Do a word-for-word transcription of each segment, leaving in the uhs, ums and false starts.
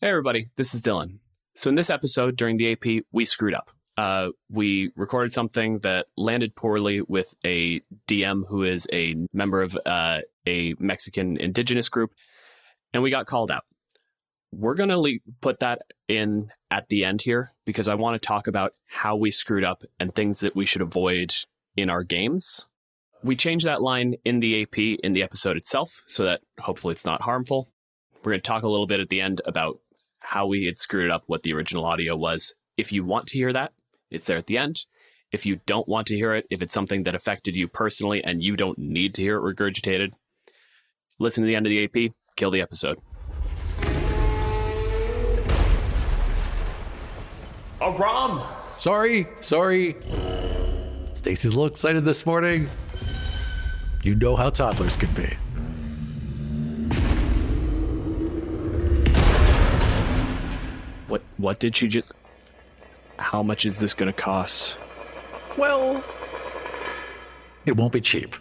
Hey everybody, this is Dylan. So in this episode during the A P, we screwed up. Uh, we recorded something that landed poorly with a D M who is a member of uh, a Mexican indigenous group, and we got called out. We're going to le- put that in at the end here because I want to talk about how we screwed up and things that we should avoid in our games. We changed that line in the A P in the episode itself so that hopefully it's not harmful. We're going to talk a little bit at the end about how we had screwed up what the original audio was. If you want to hear that, it's there at the end. If you don't want to hear it, if it's something that affected you personally and you don't need to hear it regurgitated, listen to the end of the A P, kill the episode. Oh, Rom! Sorry, sorry. Stacy's a little excited this morning. You know how toddlers can be. What what did she just... How much is this going to cost? Well, it won't be cheap.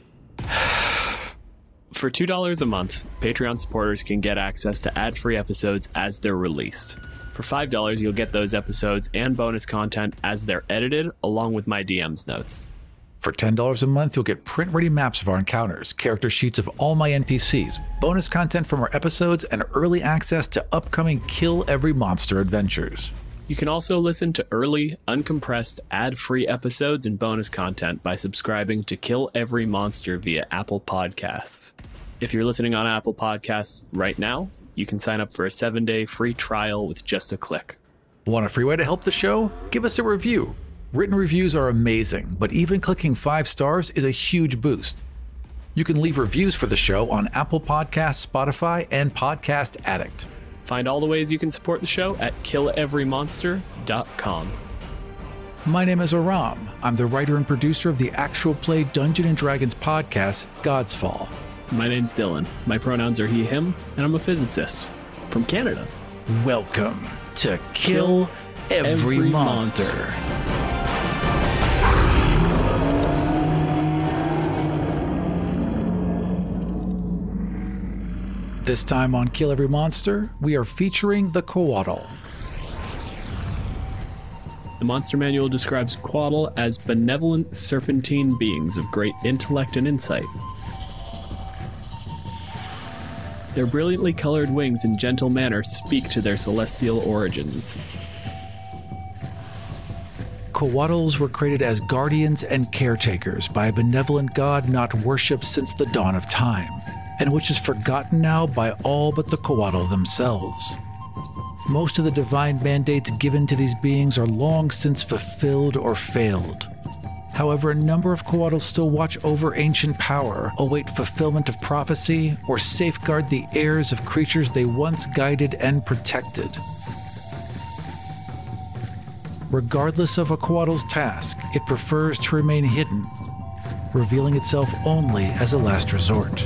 For two dollars a month, Patreon supporters can get access to ad-free episodes as they're released. For five dollars, you'll get those episodes and bonus content as they're edited, along with my D M's notes. For ten dollars a month, you'll get print-ready maps of our encounters, character sheets of all my N P Cs, bonus content from our episodes, and early access to upcoming Kill Every Monster adventures. You can also listen to early, uncompressed, ad-free episodes and bonus content by subscribing to Kill Every Monster via Apple Podcasts. If you're listening on Apple Podcasts right now, you can sign up for a seven-day free trial with just a click. Want a free way to help the show? Give us a review. Written reviews are amazing, but even clicking five stars is a huge boost. You can leave reviews for the show on Apple Podcasts, Spotify, and Podcast Addict. Find all the ways you can support the show at kill every monster dot com. My name is Aram. I'm the writer and producer of the actual play Dungeons and Dragons podcast, God's Fall. My name's Dylan. My pronouns are he, him, and I'm a physicist from Canada. Welcome to Kill, Kill Every, Every Monster. monster. This time on Kill Every Monster, we are featuring the Coatl. The Monster Manual describes Coatl as benevolent serpentine beings of great intellect and insight. Their brilliantly colored wings and gentle manner speak to their celestial origins. Coatls were created as guardians and caretakers by a benevolent god not worshipped since the dawn of time, and which is forgotten now by all but the Coatl themselves. Most of the divine mandates given to these beings are long since fulfilled or failed. However, a number of Coatls still watch over ancient power, await fulfillment of prophecy, or safeguard the heirs of creatures they once guided and protected. Regardless of a Coatl's task, it prefers to remain hidden, revealing itself only as a last resort.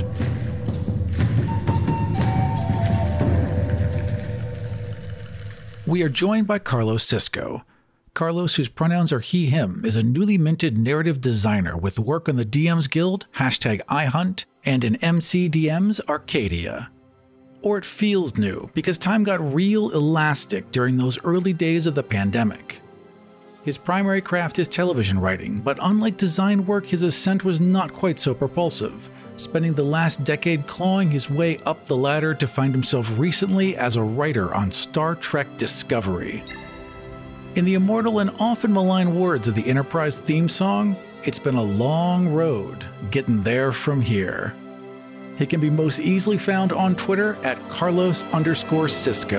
We are joined by Carlos Cisco. Carlos, whose pronouns are he, him, is a newly minted narrative designer with work on the D M's Guild, hashtag iHunt, and in M C D M's Arcadia. Or it feels new, because time got real elastic during those early days of the pandemic. His primary craft is television writing, but unlike design work, his ascent was not quite so propulsive, spending the last decade clawing his way up the ladder to find himself recently as a writer on Star Trek Discovery. In the immortal and often maligned words of the Enterprise theme song, it's been a long road getting there from here. He can be most easily found on Twitter at Carlos underscore Cisco.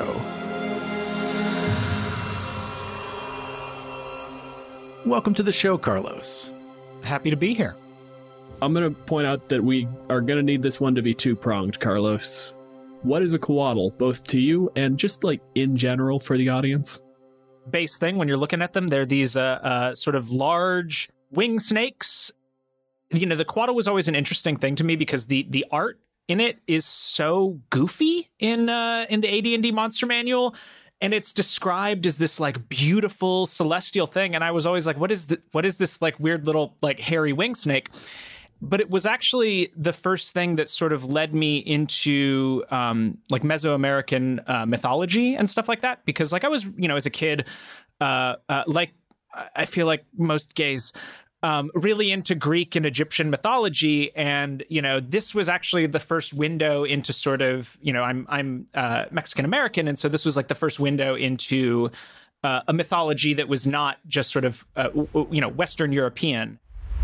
Welcome to the show, Carlos. Happy to be here. I'm going to point out that we are going to need this one to be two-pronged, Carlos. What is a Coatl, both to you and just like in general for the audience? Base thing, when you're looking at them, they're these uh, uh, sort of large wing snakes. You know, the Coatl was always an interesting thing to me because the the art in it is so goofy in uh, in the A D and D Monster Manual. And it's described as this like beautiful celestial thing. And I was always like, what is the, what is this like weird little like hairy wing snake? but it was actually the first thing that sort of led me into um, like Mesoamerican uh, mythology and stuff like that. Because like I was, you know, as a kid, uh, uh, like I feel like most gays, um, really into Greek and Egyptian mythology. And, you know, this was actually the first window into sort of, you know, I'm I'm uh, Mexican American. And so this was like the first window into uh, a mythology that was not just sort of, uh, w- you know, Western European.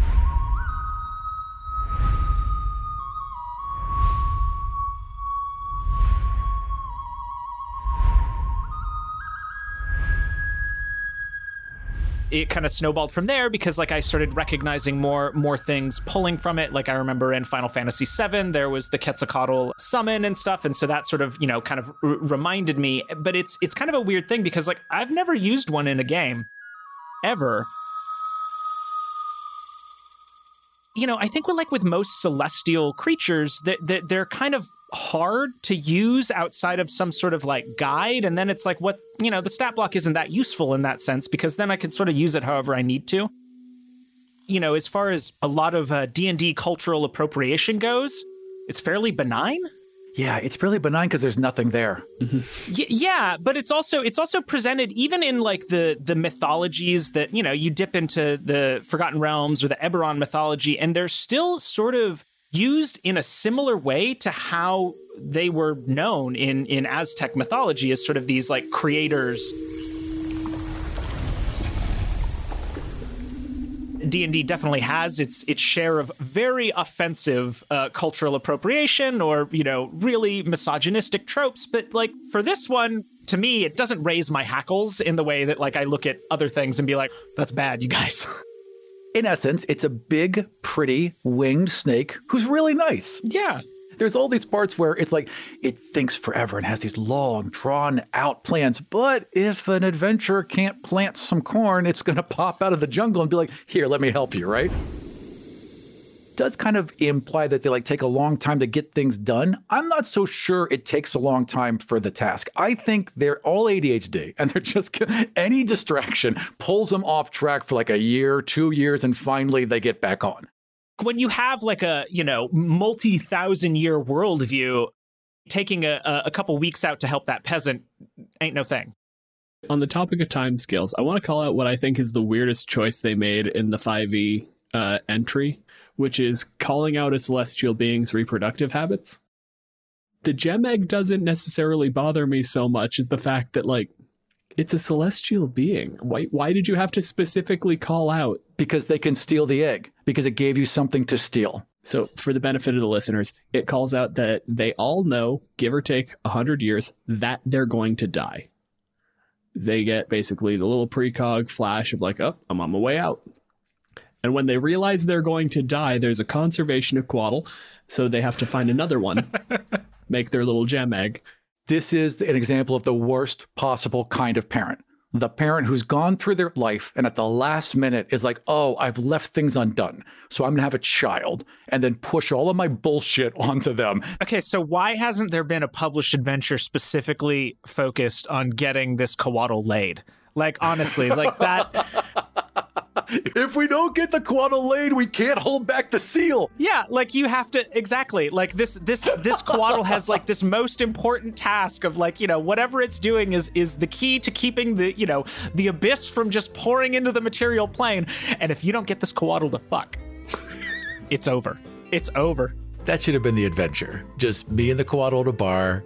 It kind of snowballed from there because like I started recognizing more more things pulling from it. Like I remember in Final Fantasy seven, there was the Quetzalcoatl summon and stuff. And so that sort of, you know, kind of r- reminded me. But it's it's kind of a weird thing because like I've never used one in a game ever. You know, I think with like with most celestial creatures that that they're kind of hard to use outside of some sort of like guide. And then it's like, what, you know, the stat block isn't that useful in that sense because then I can sort of use it however I need to. You know, as far as a lot of uh, D and D cultural appropriation goes, it's fairly benign. Yeah, it's really benign because there's nothing there. Mm-hmm. Y- yeah, but it's also it's also presented even in like the the mythologies that, you know, you dip into the Forgotten Realms or the Eberron mythology, and they're still sort of used in a similar way to how they were known in in Aztec mythology as sort of these like creators. D and D definitely has its its share of very offensive uh, cultural appropriation or, you know, really misogynistic tropes. But like for this one, to me, it doesn't raise my hackles in the way that like I look at other things and be like, that's bad, you guys. In essence, it's a big, pretty, winged snake who's really nice. Yeah. There's all these parts where it's like, it thinks forever and has these long, drawn-out plans. But if an adventurer can't plant some corn, it's going to pop out of the jungle and be like, here, let me help you, right? Does kind of imply that they like take a long time to get things done. I'm not so sure it takes a long time for the task. I think they're all A D H D and they're just, any distraction pulls them off track for like a year, two years, and finally they get back on. When you have like a, you know, multi-thousand year worldview, taking a, a couple weeks out to help that peasant ain't no thing. On the topic of timescales, I want to call out what I think is the weirdest choice they made in the five E uh, entry, which is calling out a celestial being's reproductive habits. The gem egg doesn't necessarily bother me so much as the fact that, like, it's a celestial being. Why, why did you have to specifically call out? Because they can steal the egg, because it gave you something to steal. So for the benefit of the listeners, it calls out that they all know, give or take one hundred years, that they're going to die. They get basically the little precog flash of like, oh, I'm on my way out. And when they realize they're going to die, there's a conservation of Quaddle, so they have to find another one, make their little gem egg. This is an example of the worst possible kind of parent. The parent who's gone through their life and at the last minute is like, oh, I've left things undone, so I'm going to have a child, and then push all of my bullshit onto them. Okay, so why hasn't there been a published adventure specifically focused on getting this Quaddle laid? Like, honestly, like that... If we don't get the Quaddle laid, we can't hold back the seal. Yeah, like you have to, exactly. Like this this this Quaddle has like this most important task of like, you know, whatever it's doing is is the key to keeping the, you know, the abyss from just pouring into the material plane. And if you don't get this Quaddle to fuck, it's over. It's over. That should have been the adventure. Just me and the Quaddle at a bar.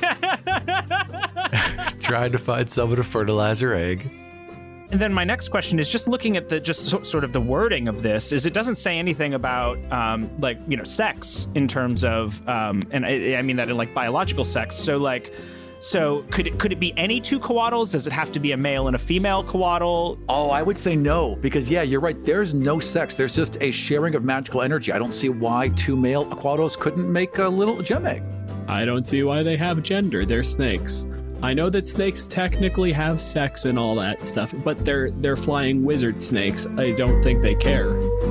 Trying to find someone to fertilize her egg. And then my next question is just looking at the just so, sort of the wording of this is it doesn't say anything about um, like, you know, sex in terms of um, and I, I mean that in like biological sex. So like so could it could it be any two Quaddles? Does it have to be a male and a female Quaddle? Oh, I would say no, because yeah, you're right. There's no sex. There's just a sharing of magical energy. I don't see why two male Quaddles couldn't make a little gem egg. I don't see why they have gender. They're snakes. I know that snakes technically have sex and all that stuff, but they're they're flying wizard snakes. I don't think they care.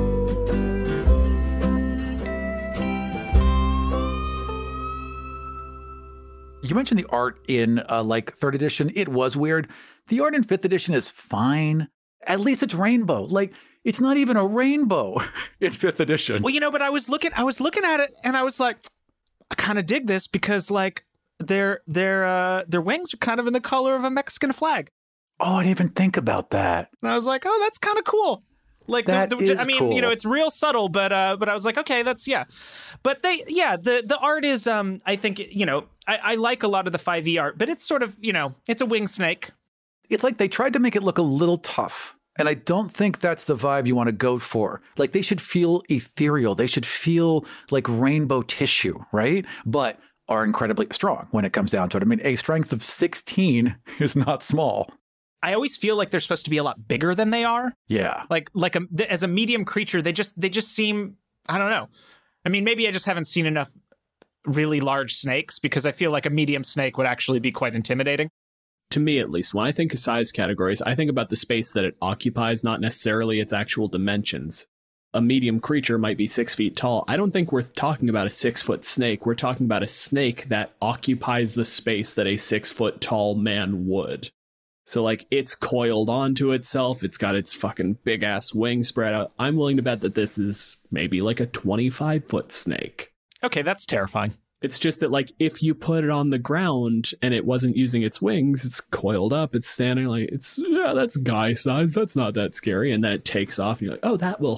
You mentioned the art in uh, like third edition. It was weird. The art in fifth edition is fine. At least it's rainbow. Like, it's not even a rainbow in fifth edition. Well, you know, but I was looking, I was looking at it, and I was like, I kind of dig this because, like, their their uh, their wings are kind of in the color of a Mexican flag. Oh, I didn't even think about that. And I was like, oh, that's kind of cool. Like, that the, the, is I mean, cool. you know, it's real subtle, but uh, but I was like, okay, that's yeah. But they, yeah, the the art is, um, I think, you know, I, I like a lot of the five E art, but it's sort of, you know, it's a wing snake. It's like they tried to make it look a little tough. And I don't think that's the vibe you want to go for. Like, they should feel ethereal. They should feel like rainbow tissue, right? But are incredibly strong when it comes down to it. I mean, a strength of sixteen is not small. I always feel like they're supposed to be a lot bigger than they are. Yeah. Like, like a, as a medium creature, they just they just seem, I don't know. I mean, maybe I just haven't seen enough really large snakes, because I feel like a medium snake would actually be quite intimidating. To me, at least, when I think of size categories, I think about the space that it occupies, not necessarily its actual dimensions. A medium creature might be six feet tall. I don't think we're talking about a six-foot snake. We're talking about a snake that occupies the space that a six-foot-tall man would. So, like, it's coiled onto itself. It's got its fucking big-ass wings spread out. I'm willing to bet that this is maybe like a twenty-five-foot snake. Okay, that's terrifying. It's just that, like, if you put it on the ground and it wasn't using its wings, it's coiled up, it's standing like, it's, yeah, that's guy size, that's not that scary. And then it takes off and you're like, oh, that will,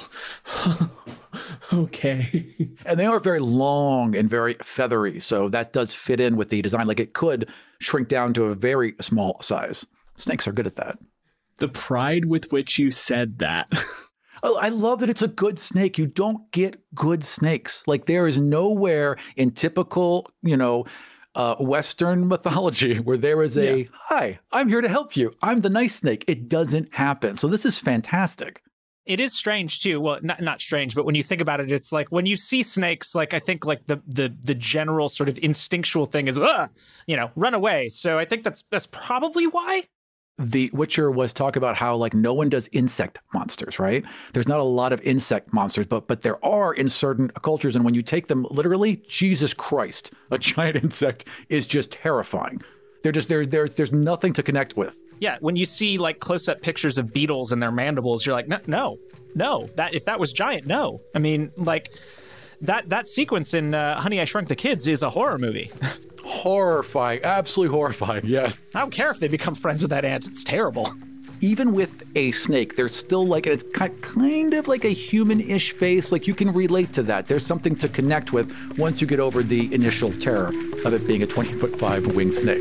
okay. And they are very long and very feathery. So that does fit in with the design. Like, it could shrink down to a very small size. Snakes are good at that. The pride with which you said that. Oh, I love that it's a good snake. You don't get good snakes. Like, there is nowhere in typical, you know, uh, Western mythology where there is a, yeah. Hi, I'm here to help you. I'm the nice snake. It doesn't happen. So this is fantastic. It is strange too. Well, not not strange, but when you think about it, it's like when you see snakes, like, I think like the the the general sort of instinctual thing is, ah, you know, run away. So I think that's that's probably why. The Witcher was talking about how, like, no one does insect monsters, right? There's not a lot of insect monsters, but but there are in certain cultures. And when you take them literally, Jesus Christ, a giant insect is just terrifying. They're just, there. There's there's nothing to connect with. Yeah, when you see, like, close-up pictures of beetles and their mandibles, you're like, no, no, no. That if that was giant, no. I mean, like, that that sequence in uh, Honey, I Shrunk the Kids is a horror movie. Horrifying, absolutely horrifying, yes. I don't care if they become friends with that ant. It's terrible. Even with a snake, there's still, like, it's kind of like a human-ish face. Like, you can relate to that. There's something to connect with once you get over the initial terror of it being a twenty-foot five winged snake.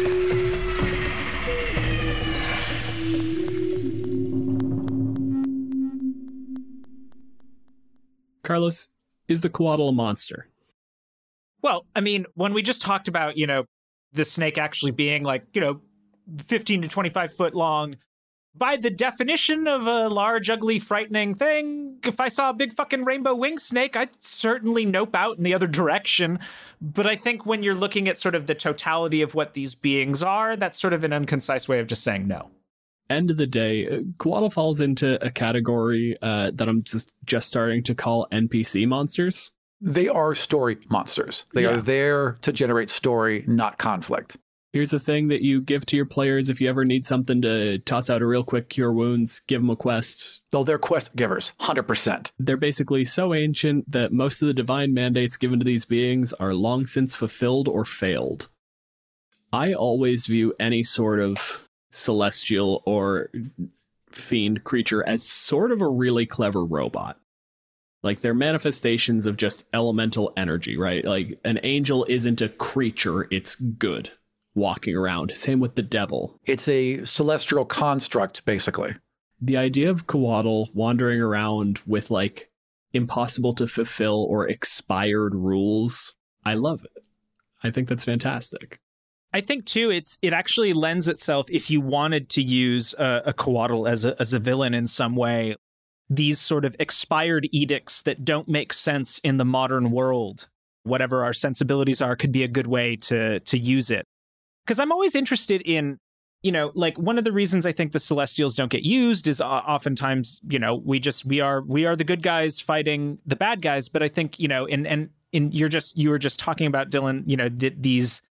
Carlos, is the Coatl a monster? Well, I mean, when we just talked about, you know, the snake actually being, like, you know, fifteen to twenty-five foot long, by the definition of a large, ugly, frightening thing, if I saw a big fucking rainbow wing snake, I'd certainly nope out in the other direction. But I think when you're looking at sort of the totality of what these beings are, that's sort of an unconcise way of just saying no. End of the day, Coatl falls into a category uh, that I'm just, just starting to call N P C monsters. They are story monsters. They yeah. are there to generate story, not conflict. Here's a thing that you give to your players if you ever need something to toss out a real quick cure wounds, give them a quest. Oh, they're quest givers, one hundred percent. They're basically so ancient that most of the divine mandates given to these beings are long since fulfilled or failed. I always view any sort of celestial or fiend creature as sort of a really clever robot. Like, they're manifestations of just elemental energy, right? Like, an angel isn't a creature, it's good walking around. Same with the devil. It's a celestial construct, basically. The idea of Coatl wandering around with, like, impossible to fulfill or expired rules, I love it. I think that's fantastic. I think, too, it's it actually lends itself, if you wanted to use a, a Coatl as a, as a villain in some way, these sort of expired edicts that don't make sense in the modern world, whatever our sensibilities are, could be a good way to to use it. Because I'm always interested in, you know, like, one of the reasons I think the Celestials don't get used is oftentimes, you know, we just we are we are the good guys fighting the bad guys. But I think, you know, and and and you're just you were just talking about, Dylan, you know, th- these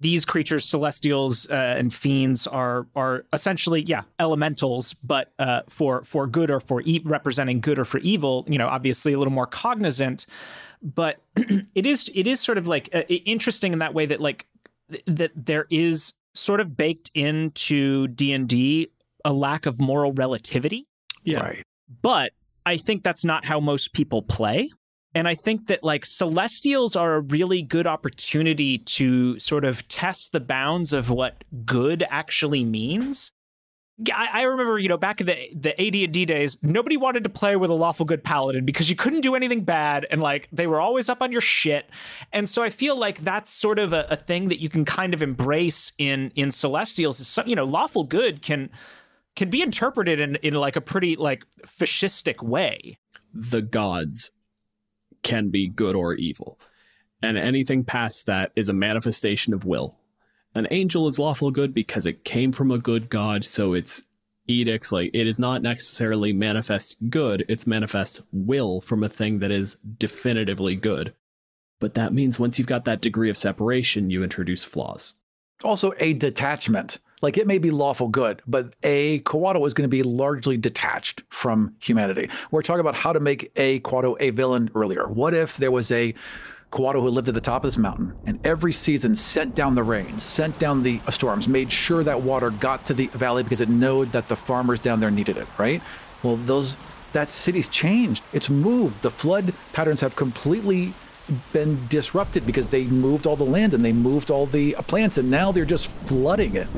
these creatures, celestials uh, and fiends, are are essentially, yeah, elementals, but uh, for for good or for e- representing good or for evil. You know, obviously a little more cognizant, but it is it is sort of like uh, interesting in that way that like th- that there is sort of baked into D and D a lack of moral relativity. Yeah, Right. But I think that's not how most people play. And I think that like celestials are a really good opportunity to sort of test the bounds of what good actually means. I, I remember, you know, back in the the A D and D days, nobody wanted to play with a lawful good paladin because you couldn't do anything bad, and like they were always up on your shit. And so I feel like that's sort of a, a thing that you can kind of embrace in in celestials. Is some, you know, lawful good can can be interpreted in in like a pretty like fascistic way. The gods can be good or evil, and anything past that is a manifestation of will. An angel is lawful good because it came from a good god, so its edicts, like, it is not necessarily manifest good, it's manifest will from a thing that is definitively good. But that means once you've got that degree of separation, you introduce flaws. Also a detachment. Like, it may be lawful good, but a Quado is going to be largely detached from humanity. We're talking about how to make a Quado a villain earlier. What if there was a Quado who lived at the top of this mountain and every season sent down the rains, sent down the storms, made sure that water got to the valley because it knew that the farmers down there needed it, right? Well, those that city's changed. It's moved. The flood patterns have completely been disrupted because they moved all the land and they moved all the plants, and now they're just flooding it.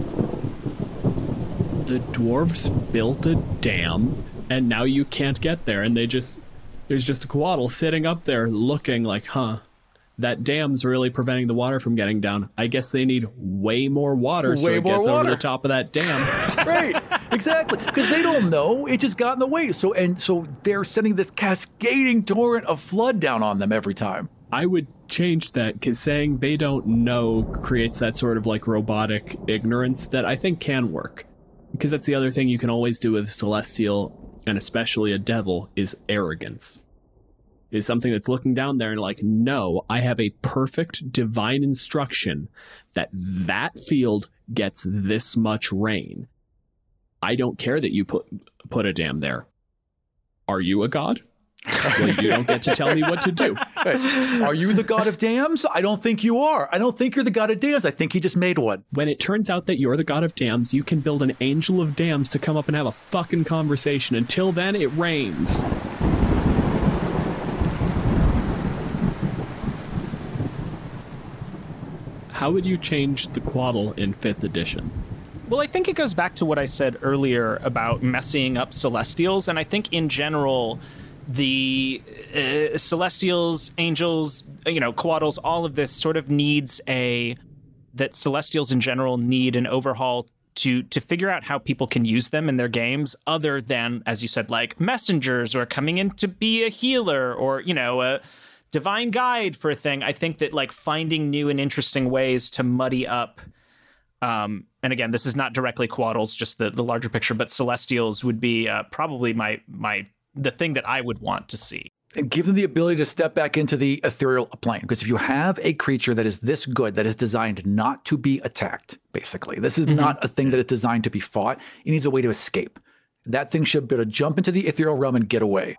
The dwarves built a dam, and now you can't get there, and they just... There's just a Quaddle sitting up there looking like, huh, that dam's really preventing the water from getting down. I guess they need way more water so Way it more gets water. over the top of that dam. Right, exactly, because they don't know. It just got in the way. So and so they're sending this cascading torrent of flood down on them every time. I would change that, because saying they don't know creates that sort of like robotic ignorance that I think can work. Because that's the other thing you can always do with Celestial, and especially a devil, is arrogance. Is something that's looking down there and like, no, I have a perfect divine instruction that that field gets this much rain. I don't care that you put put a dam there. Are you a god? Well, you don't get to tell me what to do. Are you the god of dams? I don't think you are. I don't think you're the god of dams. I think he just made one. When it turns out that you're the god of dams, you can build an angel of dams to come up and have a fucking conversation. Until then, it rains. How would you change the Quaddle in fifth edition? Well, I think it goes back to what I said earlier about messing up Celestials, and I think in general, the uh, Celestials, Angels, you know, Quaddles, all of this sort of needs a... that Celestials in general need an overhaul to to figure out how people can use them in their games, other than, as you said, like messengers or coming in to be a healer or, you know, a divine guide for a thing. I think that like finding new and interesting ways to muddy up, um, and again, this is not directly Quaddles, just the, the larger picture, but Celestials would be uh, probably my my the thing that I would want to see. And give them the ability to step back into the ethereal plane. Because if you have a creature that is this good, that is designed not to be attacked, basically, this is mm-hmm. not a thing that is designed to be fought. It needs a way to escape. That thing should be able to jump into the ethereal realm and get away.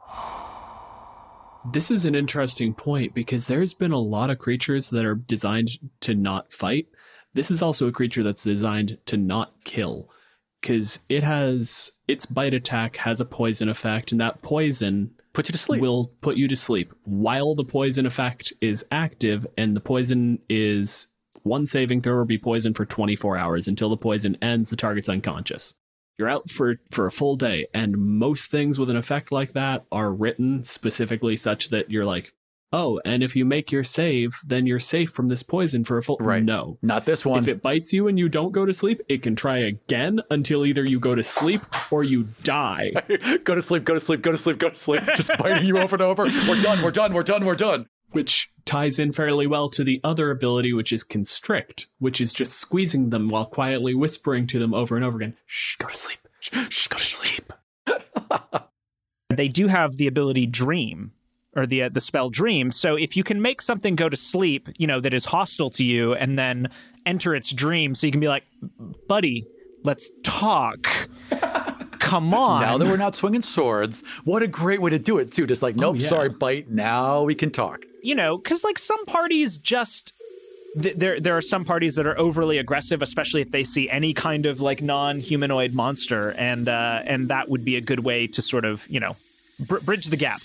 This is an interesting point, because there's been a lot of creatures that are designed to not fight. This is also a creature that's designed to not kill, because it has its bite attack has a poison effect, and that poison put you to sleep. Will put you to sleep while the poison effect is active, and the poison is one saving throw or be poisoned for twenty-four hours. Until the poison ends, the target's unconscious. You're out for, for a full day, and most things with an effect like that are written specifically such that you're like, oh, and if you make your save, then you're safe from this poison for a full... Right. No. Not this one. If it bites you and you don't go to sleep, it can try again until either you go to sleep or you die. Go to sleep, go to sleep, go to sleep, go to sleep. Just biting you over and over. We're done, we're done, we're done, we're done. Which ties in fairly well to the other ability, which is Constrict, which is just squeezing them while quietly whispering to them over and over again, shh, go to sleep, shh, shh go to sleep. They do have the ability Dream, or the uh, the spell dream. So if you can make something go to sleep, you know, that is hostile to you, and then enter its dream, so you can be like, buddy, let's talk. Come on. Now that we're not swinging swords, what a great way to do it, too. Just like, nope, oh, yeah. sorry, bite. Now we can talk. You know, because like some parties just, th- there there are some parties that are overly aggressive, especially if they see any kind of like non-humanoid monster. And, uh, and that would be a good way to sort of, you know, br- bridge the gap.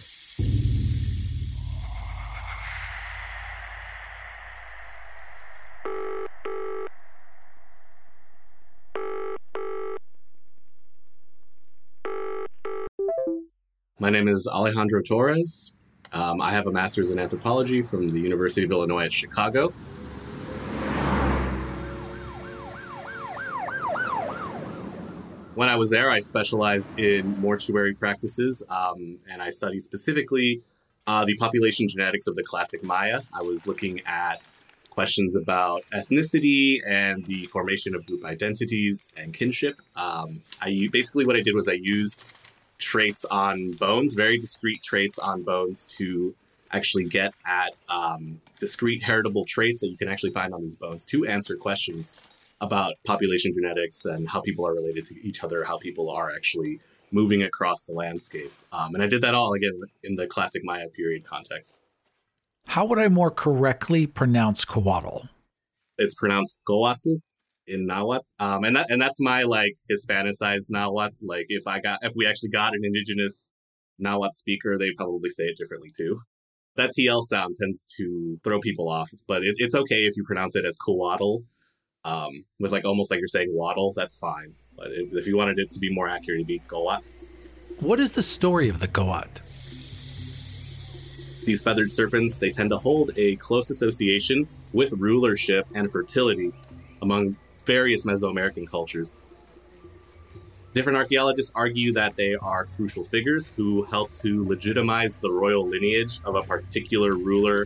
My name is Alejandro Torres. Um, I have a master's in anthropology from the University of Illinois at Chicago. When I was there, I specialized in mortuary practices, um, and I studied specifically uh, the population genetics of the classic Maya. I was looking at questions about ethnicity and the formation of group identities and kinship. Um, I basically what I did was I used traits on bones, very discrete traits on bones, to actually get at um, discrete heritable traits that you can actually find on these bones to answer questions about population genetics and how people are related to each other, how people are actually moving across the landscape. Um, and I did that all, again, in the classic Maya period context. How would I more correctly pronounce Coatl? It's pronounced Coatl in Nahuatl, um, and that and that's my like Hispanicized Nahuatl. Like if I got if we actually got an indigenous Nahuatl speaker, they probably say it differently too. That T L sound tends to throw people off, but it, it's okay if you pronounce it as Coatl, um, with like almost like you're saying waddle. That's fine, but if, if you wanted it to be more accurate, it'd be Coatl. What is the story of the Coatl? These feathered serpents, they tend to hold a close association with rulership and fertility among various Mesoamerican cultures. Different archaeologists argue that they are crucial figures who help to legitimize the royal lineage of a particular ruler.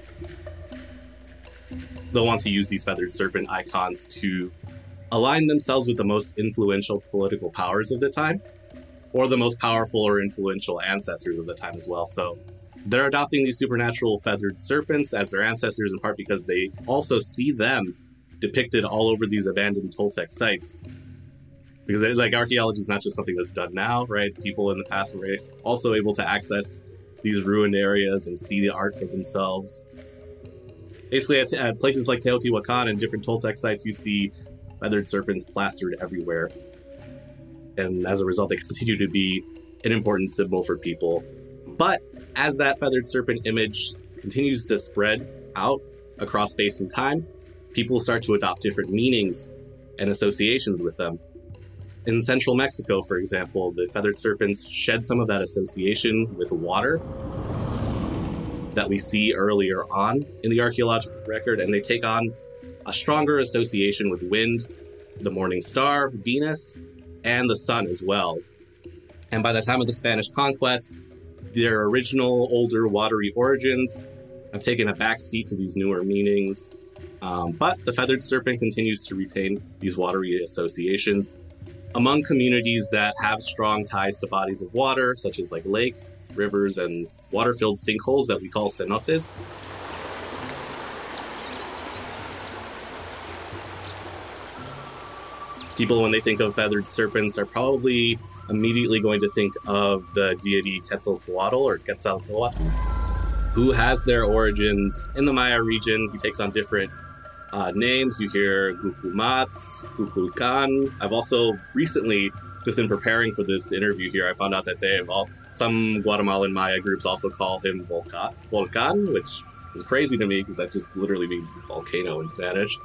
They'll want to use these feathered serpent icons to align themselves with the most influential political powers of the time, or the most powerful or influential ancestors of the time as well. So they're adopting these supernatural feathered serpents as their ancestors, in part because they also see them depicted all over these abandoned Toltec sites. Because like archaeology is not just something that's done now, right? People in the past were also able to access these ruined areas and see the art for themselves. Basically, at, at places like Teotihuacan and different Toltec sites, you see feathered serpents plastered everywhere. And as a result, they continue to be an important symbol for people. But as that feathered serpent image continues to spread out across space and time, people start to adopt different meanings and associations with them. In central Mexico, for example, the feathered serpents shed some of that association with water that we see earlier on in the archaeological record, and they take on a stronger association with wind, the morning star, Venus, and the sun as well. And by the time of the Spanish conquest, their original, older, watery origins have taken a backseat to these newer meanings. Um, but the feathered serpent continues to retain these watery associations among communities that have strong ties to bodies of water, such as like lakes, rivers, and water-filled sinkholes that we call cenotes. People, when they think of feathered serpents, are probably immediately going to think of the deity Quetzalcoatl or Quetzalcoatl, who has their origins in the Maya region. He takes on different uh, names. You hear Gucumats, Cuculcan. I've also recently, just in preparing for this interview here, I found out that they have all, some Guatemalan Maya groups also call him Volca, Volcan, which is crazy to me because that just literally means volcano in Spanish.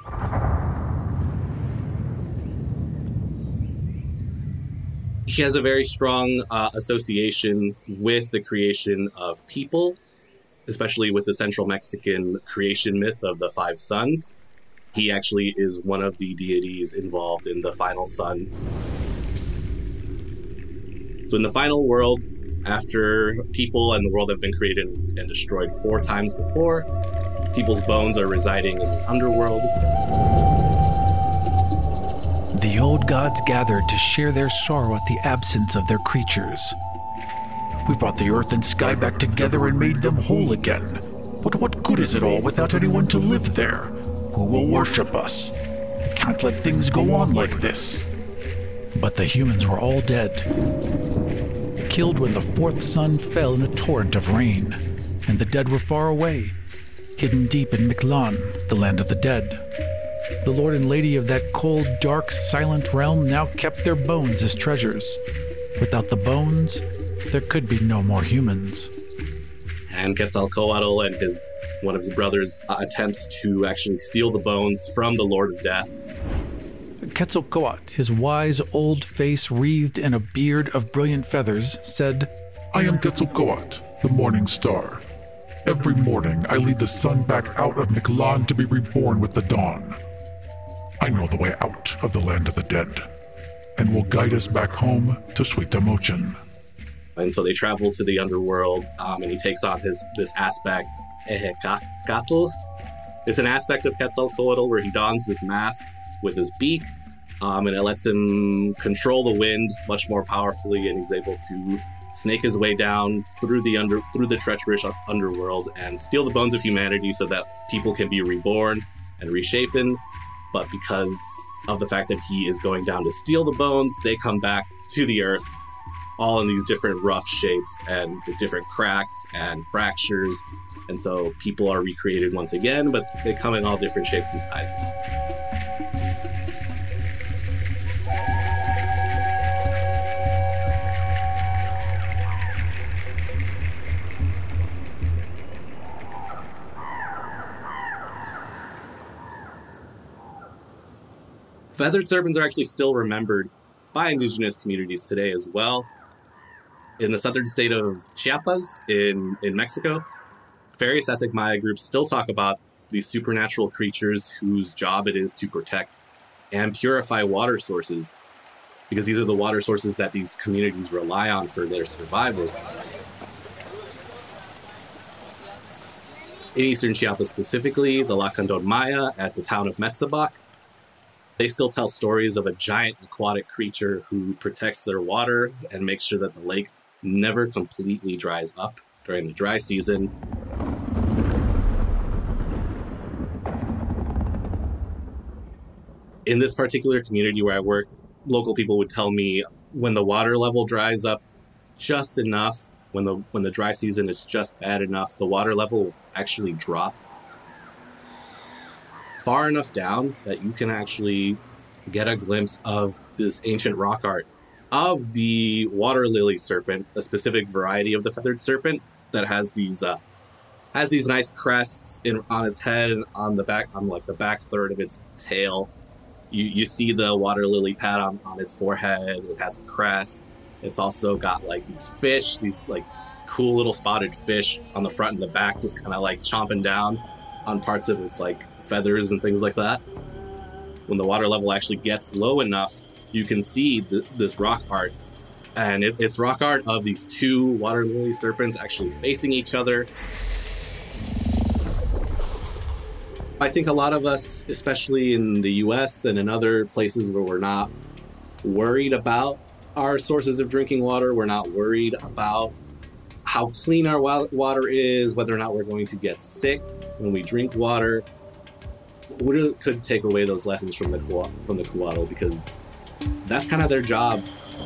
He has a very strong uh, association with the creation of people, especially with the Central Mexican creation myth of the five suns. He actually is one of the deities involved in the final sun. So in the final world, after people and the world have been created and destroyed four times before, people's bones are residing in the underworld. The old gods gathered to share their sorrow at the absence of their creatures. We brought the earth and sky back together and made them whole again. But what good is it all without anyone to live there? Who will worship us? We can't let things go on like this. But the humans were all dead, killed when the fourth sun fell in a torrent of rain, and the dead were far away, hidden deep in Miklan, the land of the dead. The lord and lady of that cold, dark, silent realm now kept their bones as treasures. Without the bones, there could be no more humans. And Quetzalcoatl and his one of his brothers uh, attempts to actually steal the bones from the Lord of Death. Quetzalcoatl, his wise old face wreathed in a beard of brilliant feathers, said, I am Quetzalcoatl, the morning star. Every morning I lead the sun back out of Miklan to be reborn with the dawn. I know the way out of the land of the dead, and will guide us back home to Suitamochin. And so they travel to the underworld, um, and he takes on his this aspect, Ehecatl. It's an aspect of Quetzalcoatl where he dons this mask with his beak, um, and it lets him control the wind much more powerfully, and he's able to snake his way down through the under through the treacherous underworld and steal the bones of humanity so that people can be reborn and reshapen. But because of the fact that he is going down to steal the bones, they come back to the earth, all in these different rough shapes and with different cracks and fractures. And so people are recreated once again, but they come in all different shapes and sizes. Feathered serpents are actually still remembered by indigenous communities today as well. In the southern state of Chiapas in, in Mexico, various ethnic Maya groups still talk about these supernatural creatures whose job it is to protect and purify water sources, because these are the water sources that these communities rely on for their survival. In eastern Chiapas specifically, the Lacandon Maya at the town of Metzabac, they still tell stories of a giant aquatic creature who protects their water and makes sure that the lake never completely dries up during the dry season. In this particular community where I work, local people would tell me when the water level dries up just enough, when the when the dry season is just bad enough, the water level will actually drop far enough down that you can actually get a glimpse of this ancient rock art of the water lily serpent, a specific variety of the feathered serpent that has these uh, has these nice crests in on its head and on the back, on like the back third of its tail. You you see the water lily pad on, on its forehead. It has a crest. It's also got like these fish, these like cool little spotted fish on the front and the back, just kind of like chomping down on parts of its like feathers and things like that. When the water level actually gets low enough, you can see th- this rock art, and it, it's rock art of these two water lily serpents actually facing each other. I think a lot of us, especially in the U S and in other places where we're not worried about our sources of drinking water, we're not worried about how clean our wa- water is, whether or not we're going to get sick when we drink water. We really could take away those lessons from the from the Coatl, because that's kind of their job.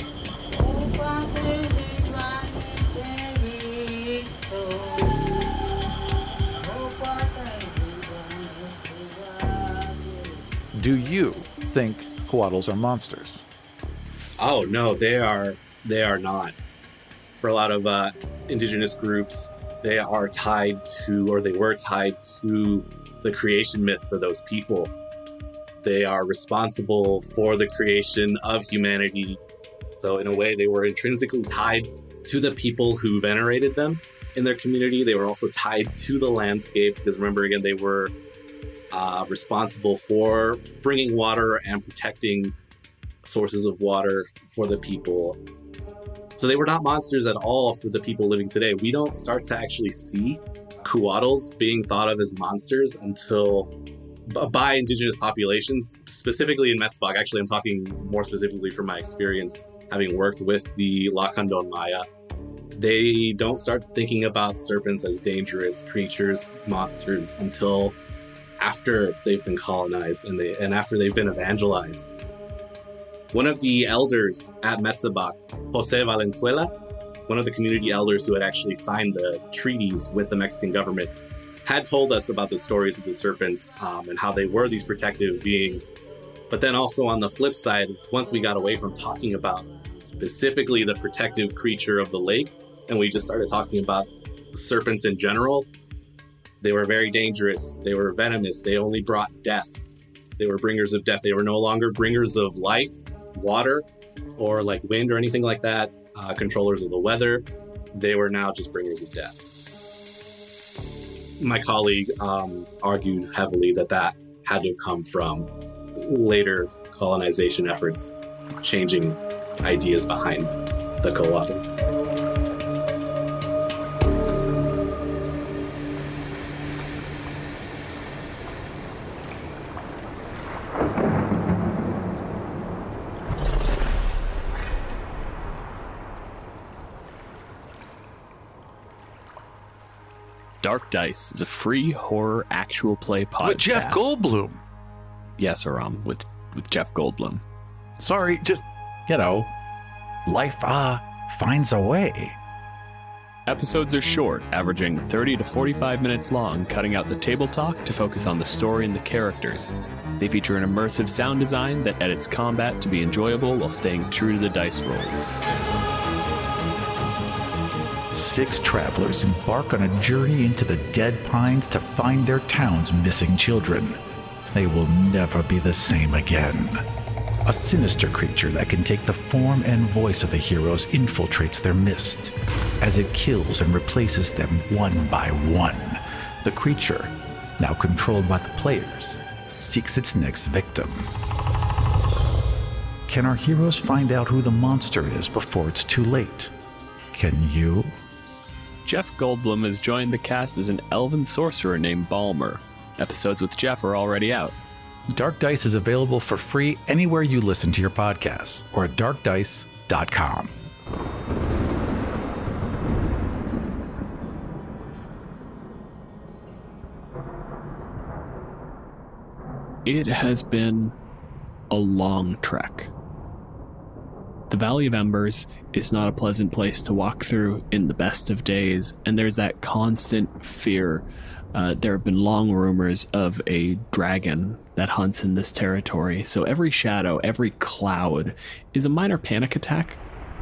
Do you think Coatls are monsters? Oh no, they are. They are not. For a lot of uh, indigenous groups, they are tied to, or they were tied to, the creation myth for those people. They are responsible for the creation of humanity. So in a way, they were intrinsically tied to the people who venerated them in their community. They were also tied to the landscape, because remember, again, they were uh, responsible for bringing water and protecting sources of water for the people. So they were not monsters at all for the people living today. We don't start to actually see Coatls being thought of as monsters until b- by indigenous populations, specifically in Metzabac. Actually, I'm talking more specifically from my experience having worked with the Lacandon Maya. they don't start thinking about serpents as dangerous creatures, monsters, until after they've been colonized and they and after they've been evangelized. One of the elders at Metzebac, Jose Valenzuela, one of the community elders who had actually signed the treaties with the Mexican government, had told us about the stories of the serpents um, and how they were these protective beings. But then also on the flip side, once we got away from talking about specifically the protective creature of the lake, and we just started talking about serpents in general, they were very dangerous. They were venomous. They only brought death. They were bringers of death. They were no longer bringers of life, water, or like wind or anything like that, uh, controllers of the weather. They were now just bringers of death. My colleague um, argued heavily that that had to have come from later colonization efforts, changing ideas behind the Coatl. Dark Dice is a free horror actual play podcast. With Jeff Goldblum. Yes, Aram, with, with Jeff Goldblum. Sorry, just, you know, life uh, finds a way. Episodes are short, averaging thirty to forty-five minutes long, cutting out the table talk to focus on the story and the characters. They feature an immersive sound design that edits combat to be enjoyable while staying true to the dice rolls. Six travelers embark on a journey into the Dead Pines to find their town's missing children. They will never be the same again. A sinister creature that can take the form and voice of the heroes infiltrates their midst. As it kills and replaces them one by one, the creature, now controlled by the players, seeks its next victim. Can our heroes find out who the monster is before it's too late? Can you? Jeff Goldblum has joined the cast as an elven sorcerer named Balmer. Episodes with Jeff are already out. Dark Dice is available for free anywhere you listen to your podcasts or at dark dice dot com. It has been a long trek. The Valley of Embers is not a pleasant place to walk through in the best of days, and there's that constant fear. Uh, there have been long rumors of a dragon that hunts in this territory, so every shadow, every cloud is a minor panic attack.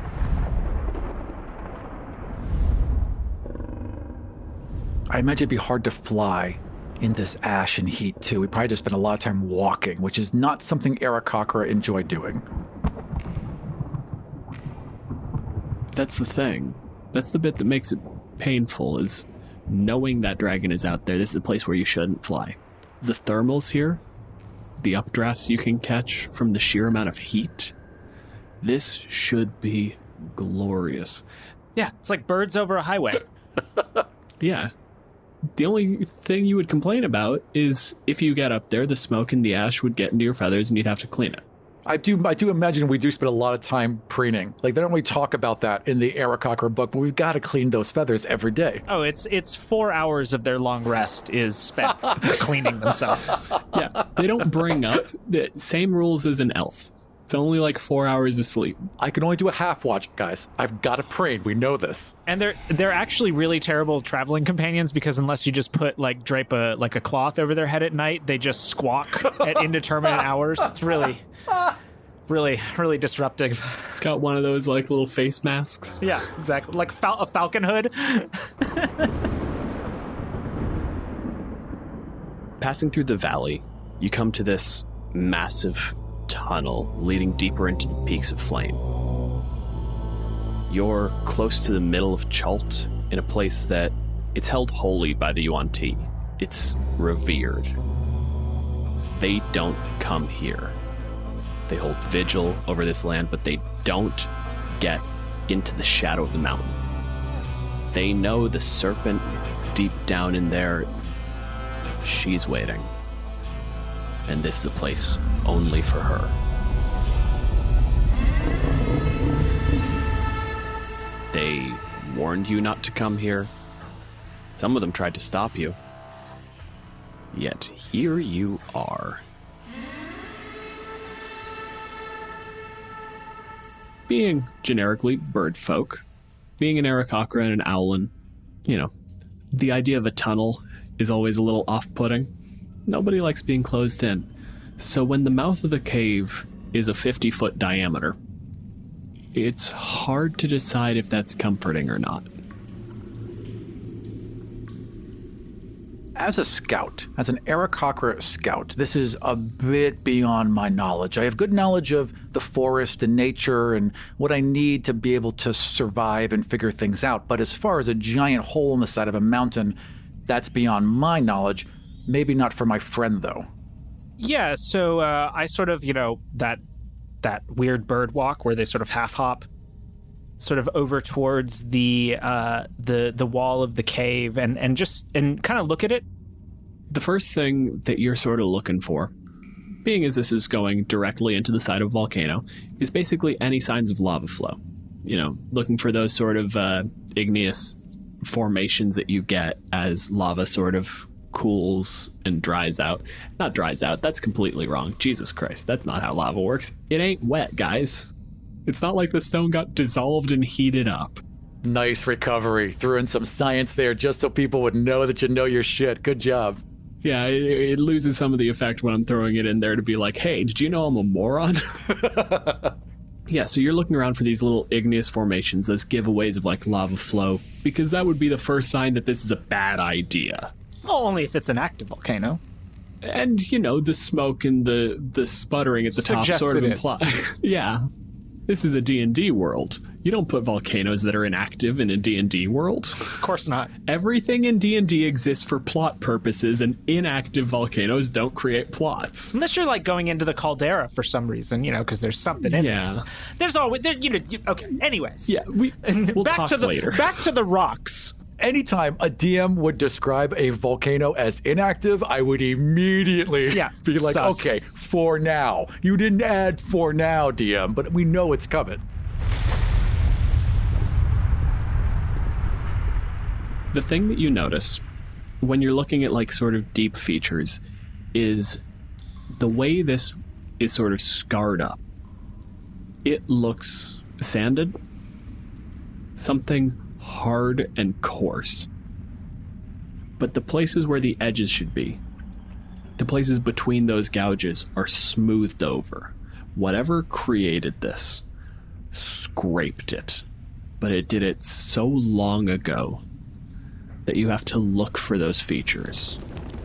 I imagine it'd be hard to fly in this ash and heat, too. We probably just spend a lot of time walking, which is not something Aarakocra enjoyed doing. That's the thing. That's the bit that makes it painful, is knowing that dragon is out there. This is a place where you shouldn't fly. The thermals here, the updrafts you can catch from the sheer amount of heat, this should be glorious. Yeah, it's like birds over a highway. Yeah. The only thing you would complain about is if you get up there, the smoke and the ash would get into your feathers and you'd have to clean it. I do I do imagine we do spend a lot of time preening. Like, they don't really talk about that in the Aarakocra book, but we've got to clean those feathers every day. Oh, it's it's four hours of their long rest is spent cleaning themselves. Yeah, they don't bring up the same rules as an elf. It's only like four hours of sleep. I can only do a half watch, guys. I've got to preen. We know this. And they're they're actually really terrible traveling companions because unless you just put like drape a like a cloth over their head at night, they just squawk at indeterminate hours. It's really really really disruptive. It's got one of those like little face masks. Yeah, exactly. Like fal- a falcon hood. Passing through the valley, you come to this massive tunnel leading deeper into the peaks of flame. You're close to the middle of Chult, in a place that it's held holy by the Yuan Ti. It's revered. They don't come here. They hold vigil over this land, but they don't get into the shadow of the mountain. They know the serpent deep down in there, she's waiting. And this is a place only for her. They warn warned you not to come here. Some of them tried to stop you. Yet here you are. Being generically bird folk, being an Aarakocra and an Owlin, you know, the idea of a tunnel is always a little off-putting. Nobody likes being closed in. So when the mouth of the cave is a fifty-foot diameter, it's hard to decide if that's comforting or not. As a scout, as an Aarakocra scout, this is a bit beyond my knowledge. I have good knowledge of the forest and nature and what I need to be able to survive and figure things out. But as far as a giant hole in the side of a mountain, that's beyond my knowledge. Maybe not for my friend, though. Yeah, so uh, I sort of, you know, that that weird bird walk where they sort of half hop sort of over towards the uh, the the wall of the cave and, and just and kind of look at it. The first thing that you're sort of looking for, being as this is going directly into the side of a volcano, is basically any signs of lava flow. You know, looking for those sort of uh, igneous formations that you get as lava sort of cools and dries out. Not dries out, that's completely wrong. Jesus Christ, that's not how lava works. It ain't wet, guys. It's not like the stone got dissolved and heated up. Nice recovery. Threw in some science there just so people would know that you know your shit. Good job. Yeah, it, it loses some of the effect when I'm throwing it in there to be like, hey, did you know I'm a moron? Yeah, so you're looking around for these little igneous formations, those giveaways of like lava flow, because that would be the first sign that this is a bad idea. Well, only if it's an active volcano. And, you know, the smoke and the, the sputtering at the top Suggests sort of it imply. Yeah. This is a D and D world. You don't put volcanoes that are inactive in a D and D world. Of course not. Everything in D and D exists for plot purposes, and inactive volcanoes don't create plots. Unless you're like going into the caldera for some reason, you know, because there's something in Yeah. there. There's always, there, you know, you, okay, anyways. Yeah, we, we'll back talk to the, later. Back to the rocks. Anytime a D M would describe a volcano as inactive, I would immediately Yeah, be like, sus. okay, for now. You didn't add for now, D M, but we know it's coming. The thing that you notice when you're looking at like sort of deep features is the way this is sort of scarred up. It looks sanded, something hard and coarse. But the places where the edges should be, the places between those gouges are smoothed over. Whatever created this scraped it, but it did it so long ago that you have to look for those features.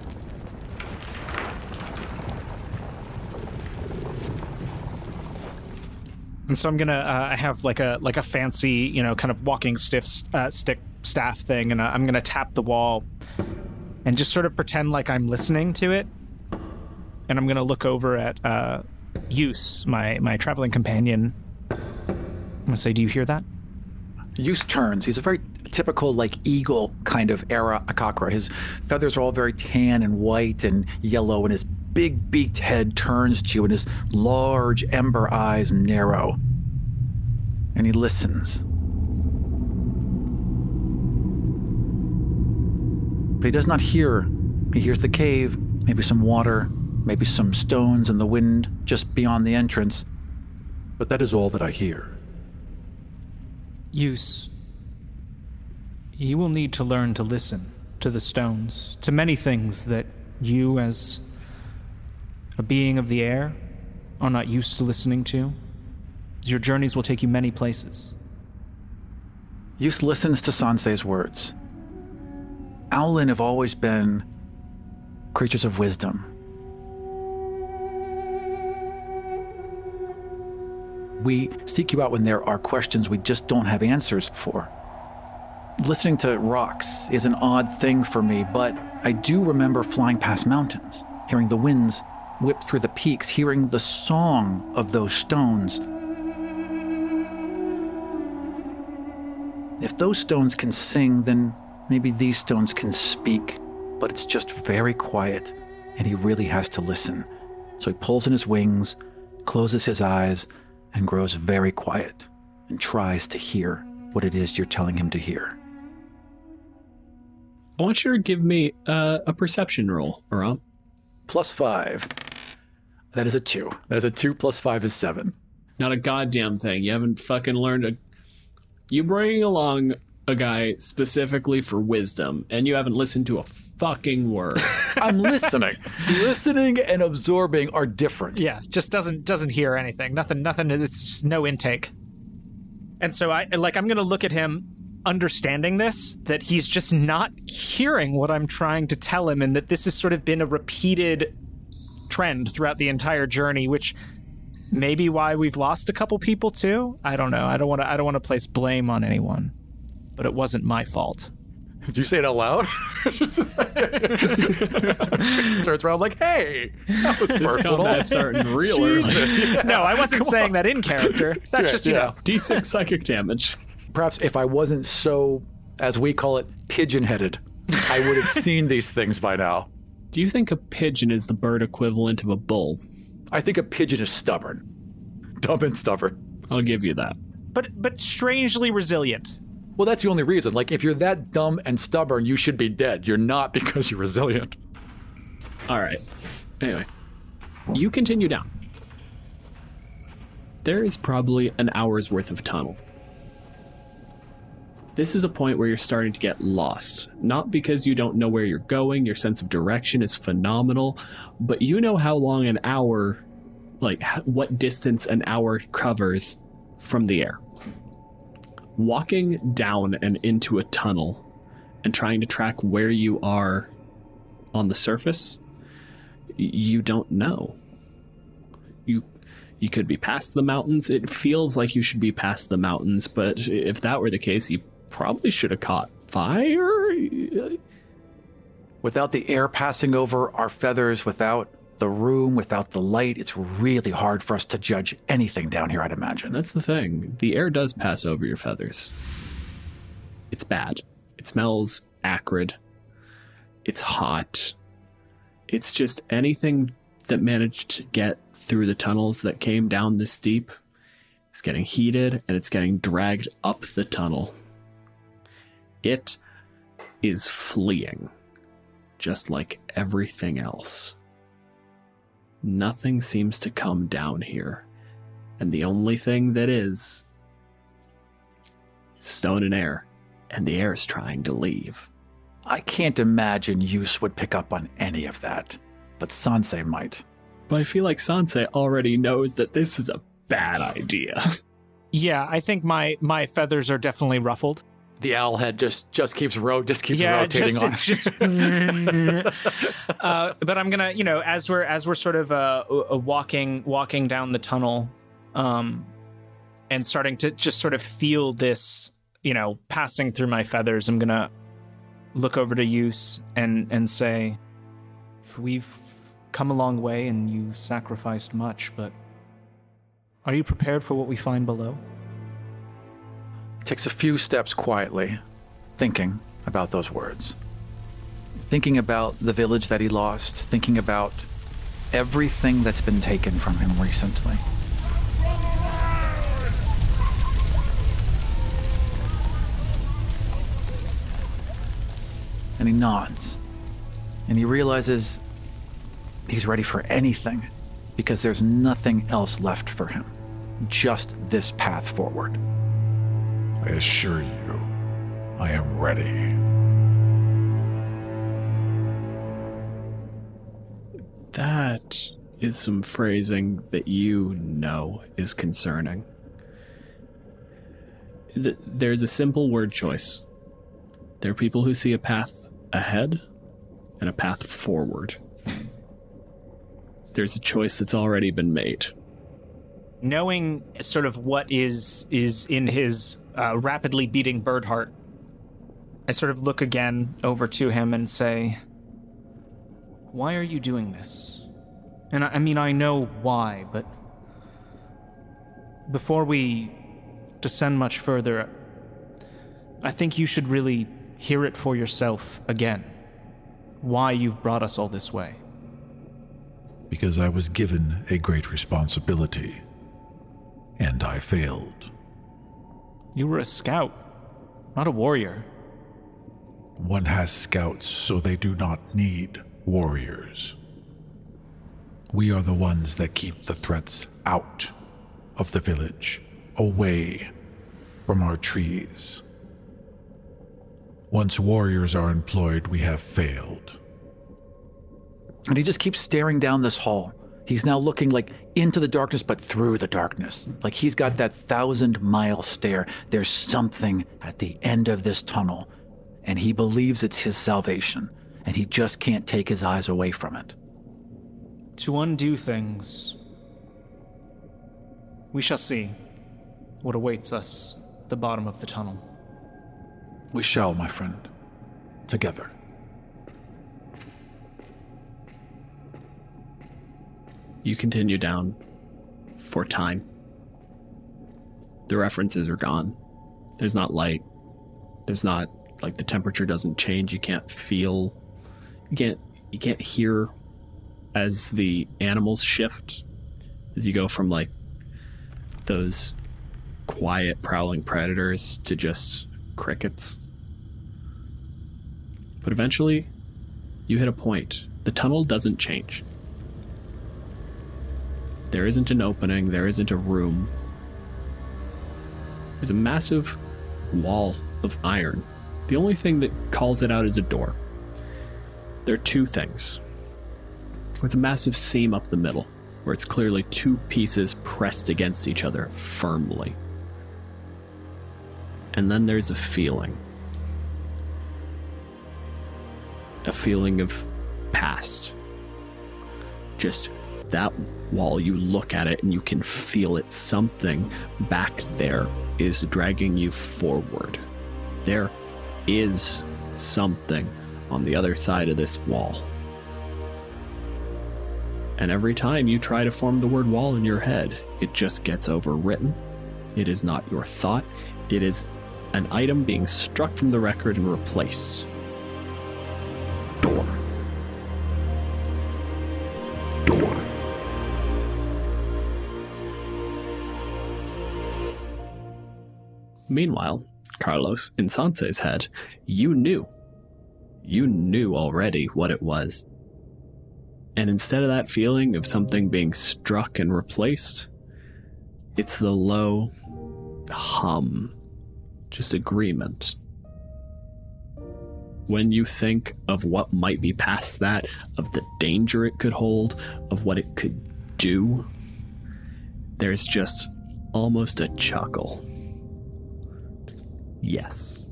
And so I'm gonna uh, I have like a like a fancy, you know, kind of walking stiff uh, stick staff thing, and uh, I'm gonna tap the wall and just sort of pretend like I'm listening to it. And I'm gonna look over at uh, Use, my my traveling companion. I'm gonna say, "Do you hear that?" Use turns. He's a very typical, like, eagle kind of Aarakocra. His feathers are all very tan and white and yellow, and his big beaked head turns to you, and his large ember eyes narrow. And he listens. But he does not hear. He hears the cave, maybe some water, maybe some stones in the wind just beyond the entrance. But that is all that I hear. Use. You will need to learn to listen to the stones, to many things that you, as a being of the air, are not used to listening to. Your journeys will take you many places. Use listens to Sansei's words. Owlin have always been creatures of wisdom. We seek you out when there are questions we just don't have answers for. Listening to rocks is an odd thing for me, but I do remember flying past mountains, hearing the winds whip through the peaks, hearing the song of those stones. If those stones can sing, then maybe these stones can speak, but it's just very quiet, and he really has to listen. So he pulls in his wings, closes his eyes, and grows very quiet, and tries to hear what it is you're telling him to hear. I want you to give me uh, a perception roll, Aram. Plus five. That is a two. That is a two plus five is seven. Not a goddamn thing. You haven't fucking learned a... You bring along a guy specifically for wisdom, and you haven't listened to a fucking word. I'm listening. Listening and absorbing are different. Yeah, just doesn't doesn't hear anything. Nothing, nothing. It's just no intake. And so I like I'm gonna look at him, understanding this, that he's just not hearing what I'm trying to tell him, and that this has sort of been a repeated trend throughout the entire journey, which maybe why we've lost a couple people too. I don't know. I don't want to. I don't want to place blame on anyone, but it wasn't my fault. Did you say it out loud? Turns around like, hey, that was This personal. combat's starting real early. Yeah. No, I wasn't saying that in character. That's Yeah, just, you yeah. know. D six psychic damage. Perhaps if I wasn't so, as we call it, pigeon-headed, I would have seen these things by now. Do you think a pigeon is the bird equivalent of a bull? I think a pigeon is stubborn. Dumb and stubborn. I'll give you that. But but strangely resilient. Well, that's the only reason. Like, if you're that dumb and stubborn, you should be dead. You're not because you're resilient. All right. Anyway, you continue down. There is probably an hour's worth of tunnel. This is a point where you're starting to get lost. Not because you don't know where you're going, your sense of direction is phenomenal, but you know how long an hour, like what distance an hour covers from the air. Walking down and into a tunnel and trying to track where you are on the surface, you don't know. You you could be past the mountains. It feels like you should be past the mountains, but if that were the case, you probably should have caught fire. Without the air passing over our feathers, without the room, without the light, it's really hard for us to judge anything down here, I'd imagine. That's the thing. The air does pass over your feathers. It's bad. It smells acrid. It's hot. It's just anything that managed to get through the tunnels that came down this steep is getting heated, and it's getting dragged up the tunnel. It is fleeing, just like everything else. Nothing seems to come down here, and the only thing that is stone and air, and the air is trying to leave. I can't imagine Yus would pick up on any of that, but Sansei might. But I feel like Sansei already knows that this is a bad idea. Yeah, I think my my feathers are definitely ruffled. The owl head just just keeps ro- just keeps Yeah, rotating just, on. it's just. uh, but I'm gonna, you know, as we're as we're sort of uh, uh, walking walking down the tunnel, um, and starting to just sort of feel this, you know, passing through my feathers. I'm gonna look over to Yus and and say, "We've come a long way, and you sacrificed much, but are you prepared for what we find below?" Takes a few steps quietly, thinking about those words. Thinking about the village that he lost, thinking about everything that's been taken from him recently. And he nods, and he realizes he's ready for anything, because there's nothing else left for him, just this path forward. I assure you, I am ready. That is some phrasing that you know is concerning. Th- There's a simple word choice. There are people who see a path ahead and a path forward. There's a choice that's already been made. Knowing sort of what is is in his uh, rapidly beating bird heart, I sort of look again over to him and say, "Why are you doing this?" And I, I mean, I know why, but before we descend much further, I think you should really hear it for yourself again. Why you've brought us all this way. Because I was given a great responsibility, and I failed. You were a scout, not a warrior. One has scouts, so they do not need warriors. We are the ones that keep the threats out of the village, away from our trees. Once warriors are employed, we have failed. And he just keeps staring down this hall. He's now looking like into the darkness, but through the darkness. Like he's got that thousand mile stare. There's something at the end of this tunnel, and he believes it's his salvation, and he just can't take his eyes away from it. To undo things, we shall see what awaits us at the bottom of the tunnel. We shall, my friend. Together. You continue down for time. The references are gone. There's not light. There's not, like, the temperature doesn't change. You can't feel, you can't, you can't hear as the animals shift, as you go from, like, those quiet prowling predators to just crickets. But eventually, you hit a point. The tunnel doesn't change. There isn't an opening, there isn't a room. There's a massive wall of iron. The only thing that calls it out is a door. There are two things. There's a massive seam up the middle, where it's clearly two pieces pressed against each other firmly. And then there's a feeling. A feeling of past. Just that wall, you look at it and you can feel it. Something back there is dragging you forward. There is something on the other side of this wall. And every time you try to form the word wall in your head, it just gets overwritten. It is not your thought. It is an item being struck from the record and replaced. Door. Door. Meanwhile, Carlos, in Sanse's head, you knew. You knew already what it was. And instead of that feeling of something being struck and replaced, it's the low hum, just agreement. When you think of what might be past that, of the danger it could hold, of what it could do, there's just almost a chuckle. Yes.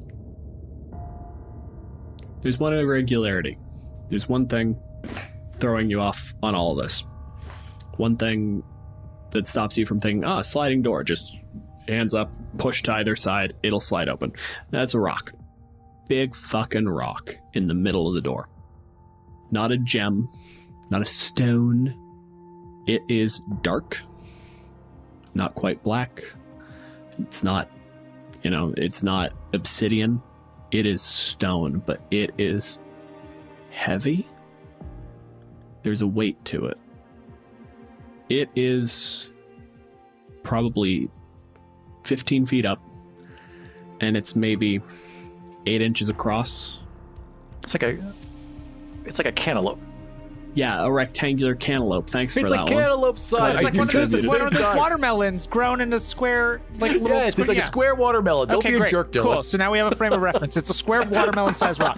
There's one irregularity. There's one thing throwing you off on all of this. One thing that stops you from thinking, ah, oh, sliding door, just hands up, push to either side, it'll slide open. That's a rock. Big fucking rock in the middle of the door. Not a gem, not a stone. It is dark, not quite black. It's not, you know, it's not obsidian. It is stone, but it is heavy. There's a weight to it. It is probably fifteen feet up, and it's maybe eight inches across. It's like a, it's like a cantaloupe. Yeah, a rectangular cantaloupe. Thanks it's for like that one. cantaloupe size. It's like one of those, the one of those watermelons grown into square, like little. Yes, square, it's like yeah. a square watermelon. Don't okay, be a great. jerk, Dylan. Cool. So now we have a frame of reference. It's a square watermelon-sized rock.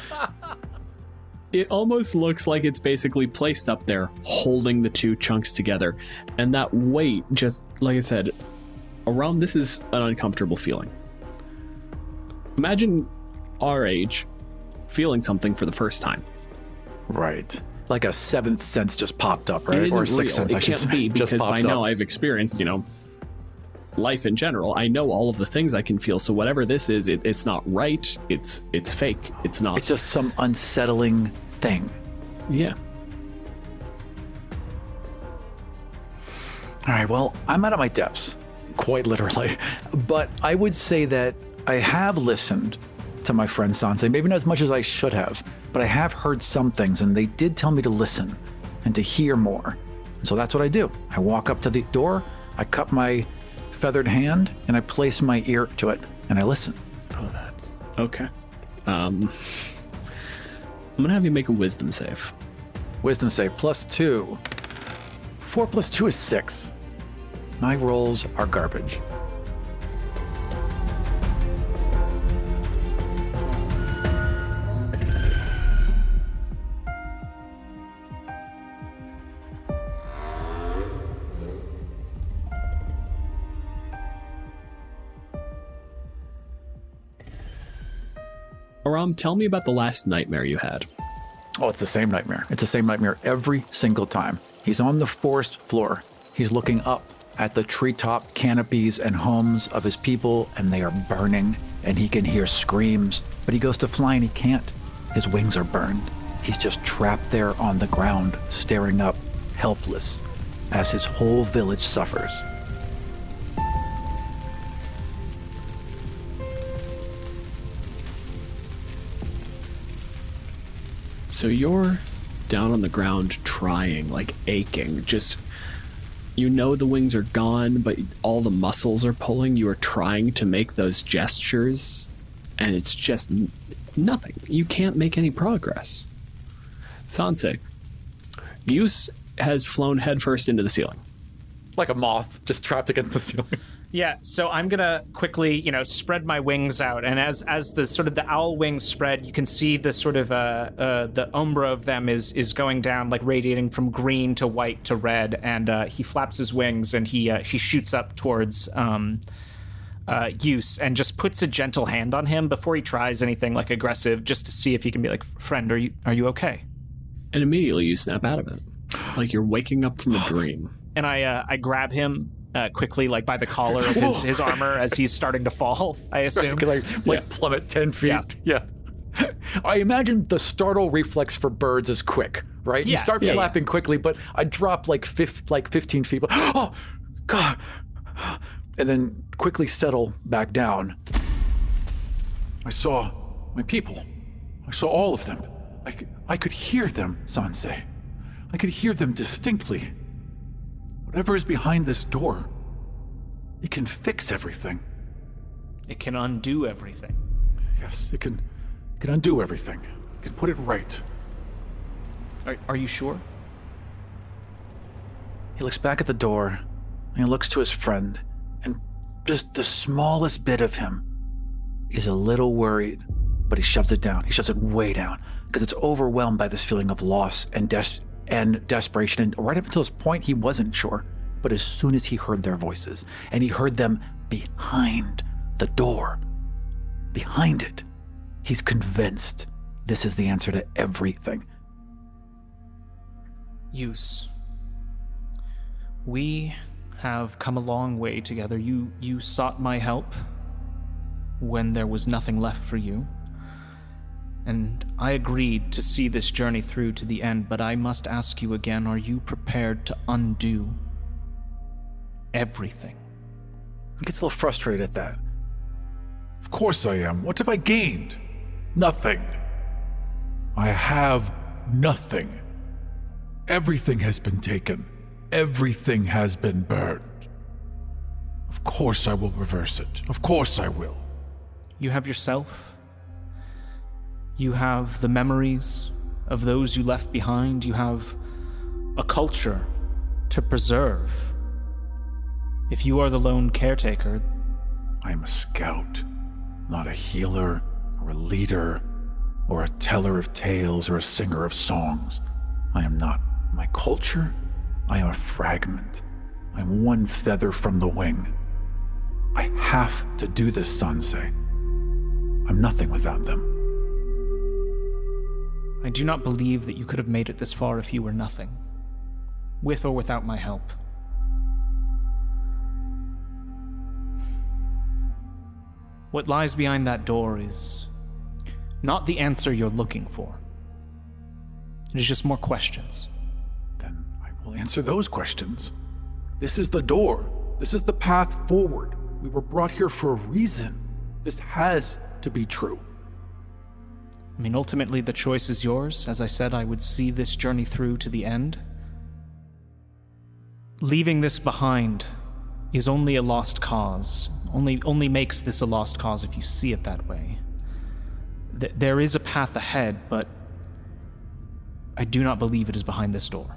It almost looks like it's basically placed up there, holding the two chunks together. And that weight, just like I said, around this is an uncomfortable feeling. Imagine our age feeling something for the first time. Right. Like a seventh sense just popped up, right? It isn't or sixth real. sense, it I should can't say. be, just because by popped now up. I've experienced, you know, life in general. I know all of the things I can feel. So whatever this is, it, it's not right. It's it's fake. It's not. It's just some unsettling thing. Yeah. All right, well, I'm out of my depths, quite literally. But I would say that I have listened to my friend Sanse, maybe not as much as I should have, but I have heard some things, and they did tell me to listen and to hear more. And so that's what I do. I walk up to the door, I cup my feathered hand, and I place my ear to it, and I listen. Oh, that's okay. Um, I'm going to have you make a wisdom save. Wisdom save plus two. Four plus two is six. My rolls are garbage. Aram, tell me about the last nightmare you had. Oh, it's the same nightmare. It's the same nightmare every single time. He's on the forest floor. He's looking up at the treetop canopies and homes of his people, and they are burning, and he can hear screams, but he goes to fly and he can't. His wings are burned. He's just trapped there on the ground, staring up, helpless, as his whole village suffers. So you're down on the ground trying, like aching, just, you know the wings are gone, but all the muscles are pulling. You are trying to make those gestures, and it's just n- nothing. You can't make any progress. Sanse, Yus has flown headfirst into the ceiling. Like a moth, just trapped against the ceiling. Yeah, so I'm gonna quickly, you know, spread my wings out, and as as the sort of the owl wings spread, you can see the sort of uh, uh the umbra of them is is going down, like radiating from green to white to red, and uh, he flaps his wings and he uh, he shoots up towards um uh Yus and just puts a gentle hand on him before he tries anything like aggressive, just to see if he can be like, friend, are you are you okay? And immediately you snap out of it, like you're waking up from a dream. And I uh, I grab him. Uh, quickly, like by the collar of his, his armor as he's starting to fall, I assume. like like Yeah. plummet ten feet. Yeah. Yeah. I imagine the startle reflex for birds is quick, right? You Yeah, start yeah, flapping quickly, but I drop like fif- like fifteen feet. Oh, God. And then quickly settle back down. I saw my people. I saw all of them. I could, I could hear them, Sanse. I could hear them distinctly. Whatever is behind this door, it can fix everything. It can undo everything. Yes, it can, it can undo everything. It can put it right. Are, are you sure? He looks back at the door, and he looks to his friend, and just the smallest bit of him is a little worried, but he shoves it down. He shoves it way down, because it's overwhelmed by this feeling of loss and des- and desperation. And right up until this point, he wasn't sure. But as soon as he heard their voices, and he heard them behind the door, behind it, he's convinced this is the answer to everything. Yus, we have come a long way together. You you sought my help when there was nothing left for you. And I agreed to see this journey through to the end, but I must ask you again, are you prepared to undo everything? He gets a little frustrated at that. Of course I am. What have I gained? Nothing. I have nothing. Everything has been taken. Everything has been burned. Of course I will reverse it. Of course I will. You have yourself. You have the memories of those you left behind. You have a culture to preserve. If you are the lone caretaker... I am a scout, not a healer, or a leader, or a teller of tales, or a singer of songs. I am not my culture. I am a fragment. I am one feather from the wing. I have to do this, Sanse. I'm nothing without them. I do not believe that you could have made it this far if you were nothing, with or without my help. What lies behind that door is not the answer you're looking for. It is just more questions. Then I will answer those questions. This is the door. This is the path forward. We were brought here for a reason. This has to be true. I mean, ultimately, the choice is yours. As I said, I would see this journey through to the end. Leaving this behind is only a lost cause. Only, only makes this a lost cause if you see it that way. Th- there is a path ahead, but I do not believe it is behind this door.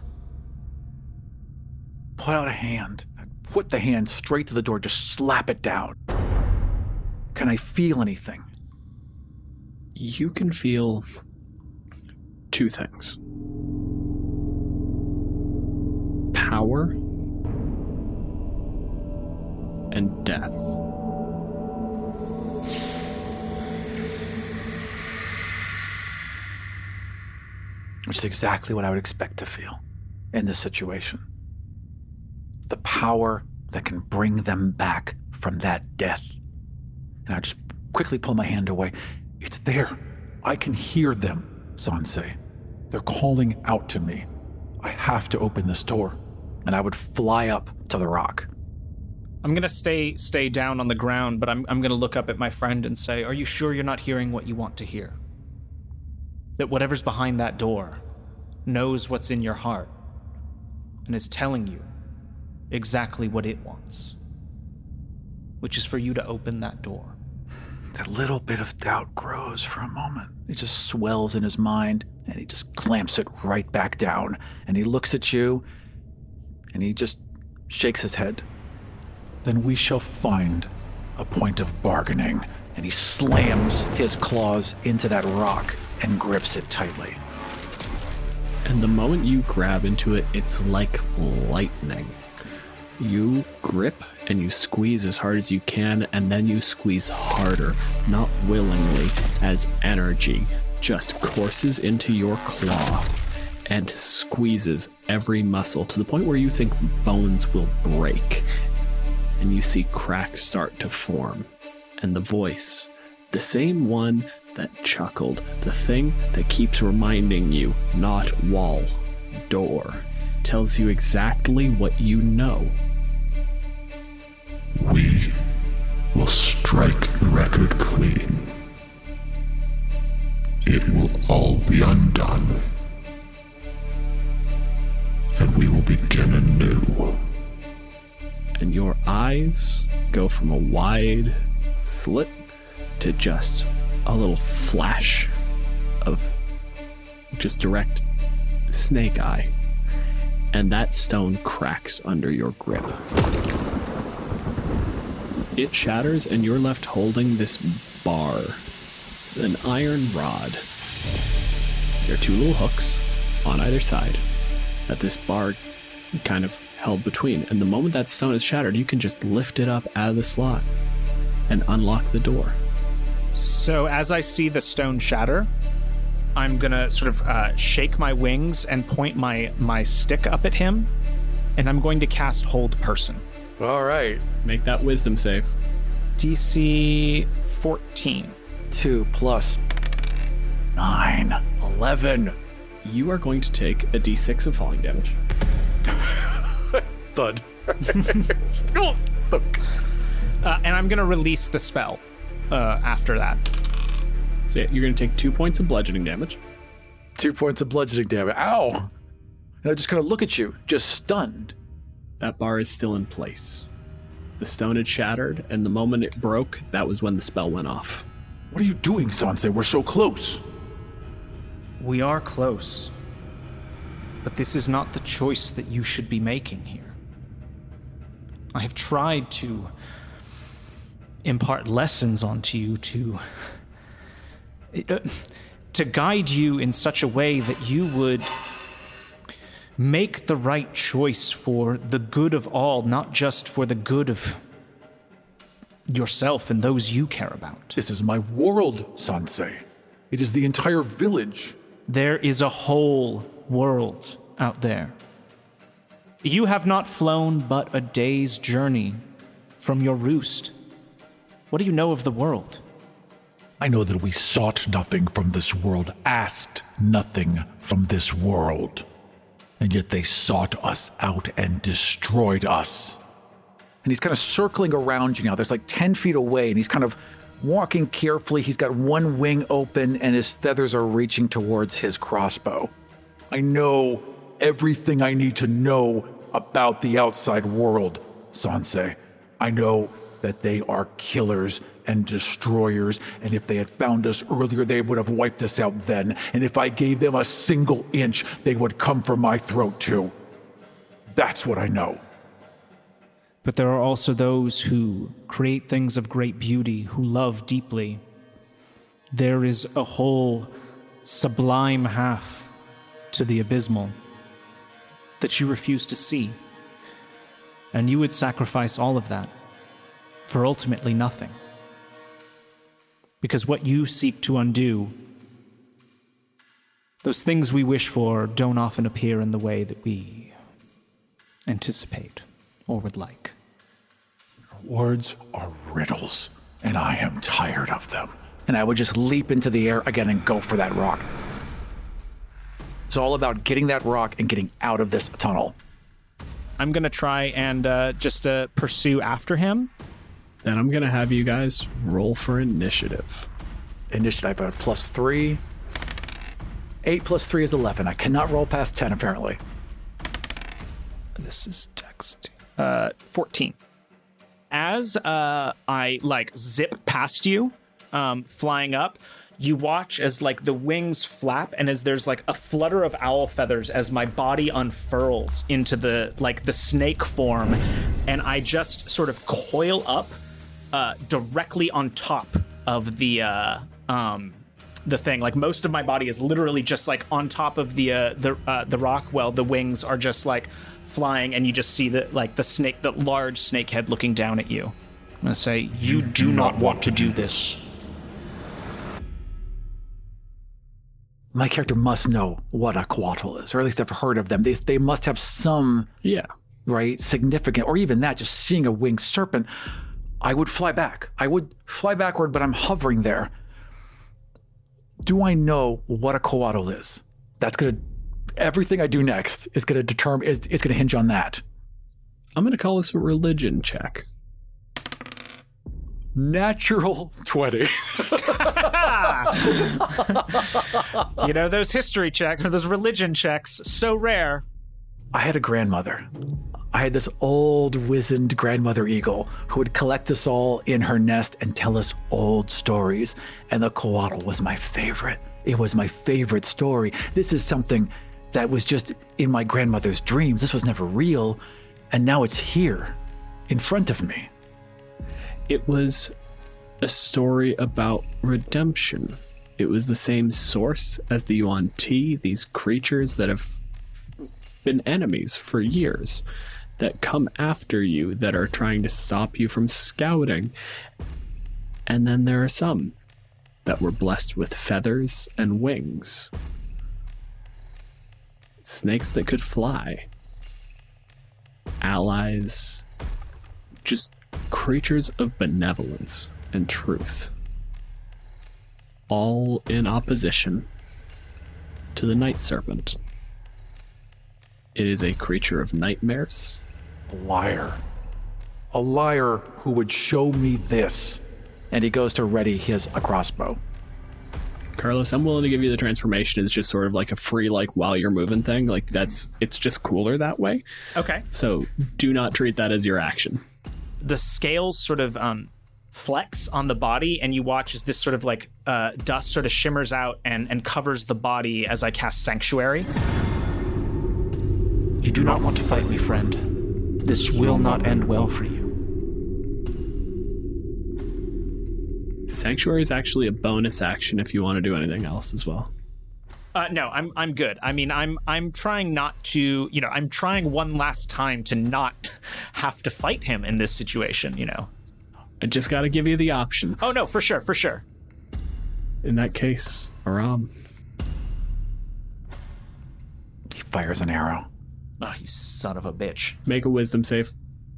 Put out a hand. Put the hand straight to the door. Just slap it down. Can I feel anything? You can feel two things. Power and death. Which is exactly what I would expect to feel in this situation. The power that can bring them back from that death. And I just quickly pull my hand away. It's there. I can hear them, Sansei. They're calling out to me. I have to open this door. And I would fly up to the rock. I'm gonna stay stay down on the ground, but I'm I'm gonna look up at my friend and say, "Are you sure you're not hearing what you want to hear? That whatever's behind that door knows what's in your heart and is telling you exactly what it wants, which is for you to open that door." That little bit of doubt grows for a moment. It just swells in his mind, and he just clamps it right back down. And he looks at you, and he just shakes his head. Then we shall find a point of bargaining. And he slams his claws into that rock and grips it tightly. And the moment you grab into it, it's like lightning. You grip and you squeeze as hard as you can, and then you squeeze harder, not willingly, as energy just courses into your claw and squeezes every muscle to the point where you think bones will break. And you see cracks start to form. And the voice, the same one that chuckled, the thing that keeps reminding you, not wall, door, tells you exactly what you know. We will strike the record clean. It will all be undone. And we will begin anew. And your eyes go from a wide slit to just a little flash of just direct snake eye. And that stone cracks under your grip. It shatters, and you're left holding this bar, an iron rod. There are two little hooks on either side that this bar kind of held between. And the moment that stone is shattered, you can just lift it up out of the slot and unlock the door. So as I see the stone shatter, I'm gonna sort of uh, shake my wings and point my, my stick up at him, and I'm going to cast Hold Person. All right. Make that wisdom save. D C fourteen. Two plus nine. Eleven. You are going to take a d six of falling damage. Thud. uh, and I'm going to release the spell uh, after that. So yeah, you're going to take two points of bludgeoning damage. Two points of bludgeoning damage. Ow! And I just kind of look at you, just stunned. That bar is still in place. The stone had shattered, and the moment it broke, that was when the spell went off. What are you doing, Sansei? We're so close. We are close. But this is not the choice that you should be making here. I have tried to impart lessons onto you to uh, to guide you in such a way that you would make the right choice for the good of all, not just for the good of yourself and those you care about. This is my world, Sansei. It is the entire village. There is a whole world out there. You have not flown but a day's journey from your roost. What do you know of the world? I know that we sought nothing from this world, asked nothing from this world. And yet they sought us out and destroyed us. And he's kind of circling around you now. There's like ten feet away, and he's kind of walking carefully. He's got one wing open, and his feathers are reaching towards his crossbow. I know everything I need to know about the outside world, Sansei. I know that they are killers and destroyers, and if they had found us earlier, they would have wiped us out then, and if I gave them a single inch, they would come for my throat too. That's what I know. But there are also those who create things of great beauty, who love deeply. There is a whole sublime half to the abysmal that you refuse to see. And you would sacrifice all of that for ultimately nothing. Because what you seek to undo, those things we wish for don't often appear in the way that we anticipate or would like. Words are riddles, and I am tired of them. And I would just leap into the air again and go for that rock. It's all about getting that rock and getting out of this tunnel. I'm going to try and uh, just uh, pursue after him. Then I'm going to have you guys roll for initiative. Initiative, uh, plus three. Eight plus three is eleven. I cannot roll past ten, apparently. This is text. Uh, fourteen. As uh, I, like, zip past you, um, flying up, you watch as, like, the wings flap, and as there's, like, a flutter of owl feathers as my body unfurls into the, like, the snake form, and I just sort of coil up uh, directly on top of the, uh, um, the thing. Like, most of my body is literally just, like, on top of the, uh, the, uh, the rock, while the wings are just, like, flying, and you just see the, like, the snake, the large snake head looking down at you. I'm gonna say, you do not want to do this. My character must know what a coatl is, or at least I've heard of them. They, they must have some, yeah, right, significant, or even that, just seeing a winged serpent, I would fly back. I would fly backward, but I'm hovering there. Do I know what a coatl is? That's going to, everything I do next is going to determine, is, is going to hinge on that. I'm going to call this a religion check. Natural twenty. You know, those history checks, or those religion checks, so rare. I had a grandmother. I had this old, wizened grandmother eagle who would collect us all in her nest and tell us old stories. And the coatl was my favorite. It was my favorite story. This is something that was just in my grandmother's dreams. This was never real. And now it's here, in front of me. It was a story about redemption. It was the same source as the Yuan Ti, these creatures that have been enemies for years, that come after you, that are trying to stop you from scouting. And then there are some that were blessed with feathers and wings. Snakes that could fly. Allies. Just creatures of benevolence and truth, all in opposition to the night serpent. It is a creature of nightmares. A liar. A liar who would show me this. And he goes to ready his a crossbow. Carlos, I'm willing to give you the transformation. It's just sort of like a free, like, while you're moving thing. Like, that's, it's just cooler that way. Okay. So do not treat that as your action. The scales sort of um, flex on the body, and you watch as this sort of like uh, dust sort of shimmers out and, and covers the body as I cast Sanctuary. You do not want to fight me, friend. This will not end well for you. Sanctuary is actually a bonus action if you want to do anything else as well. Uh, no, I'm I'm good. I mean, I'm I'm trying not to, you know, I'm trying one last time to not have to fight him in this situation, you know. I just got to give you the options. Oh no, for sure, for sure. In that case, Aram. He fires an arrow. Oh, you son of a bitch. Make a wisdom save.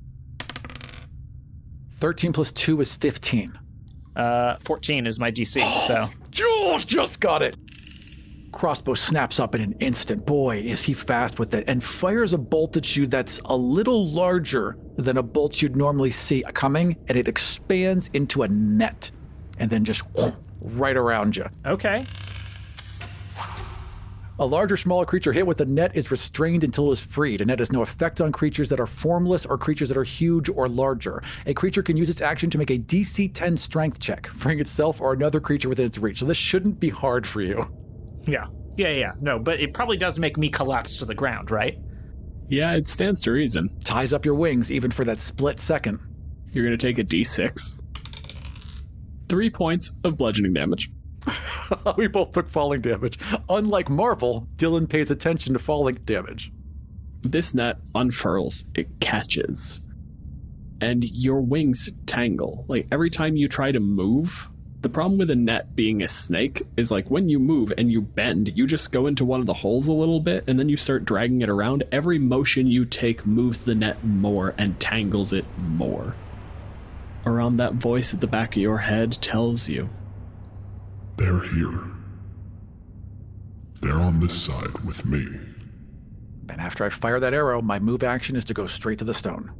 thirteen plus two is fifteen. Uh, fourteen is my D C, so. Oh, just got it. Crossbow snaps up in an instant. Boy, is he fast with it, and fires a bolt at you that's a little larger than a bolt you'd normally see coming, and it expands into a net, and then just whoosh, right around you. Okay. A large or smaller creature hit with a net is restrained until it is freed. A net has no effect on creatures that are formless or creatures that are huge or larger. A creature can use its action to make a D C ten strength check, freeing itself or another creature within its reach. So this shouldn't be hard for you. Yeah. Yeah, yeah. No, but it probably does make me collapse to the ground, right? Yeah, it stands to reason. Ties up your wings even for that split second. You're going to take a D six. Three points of bludgeoning damage. We both took falling damage. Unlike Marvel, Dylan pays attention to falling damage. This net unfurls. It catches. And your wings tangle. Like, every time you try to move, the problem with a net being a snake is, like, when you move and you bend, you just go into one of the holes a little bit, and then you start dragging it around. Every motion you take moves the net more and tangles it more. Around that voice at the back of your head tells you, They're here. They're on this side with me. And after I fire that arrow, my move action is to go straight to the stone.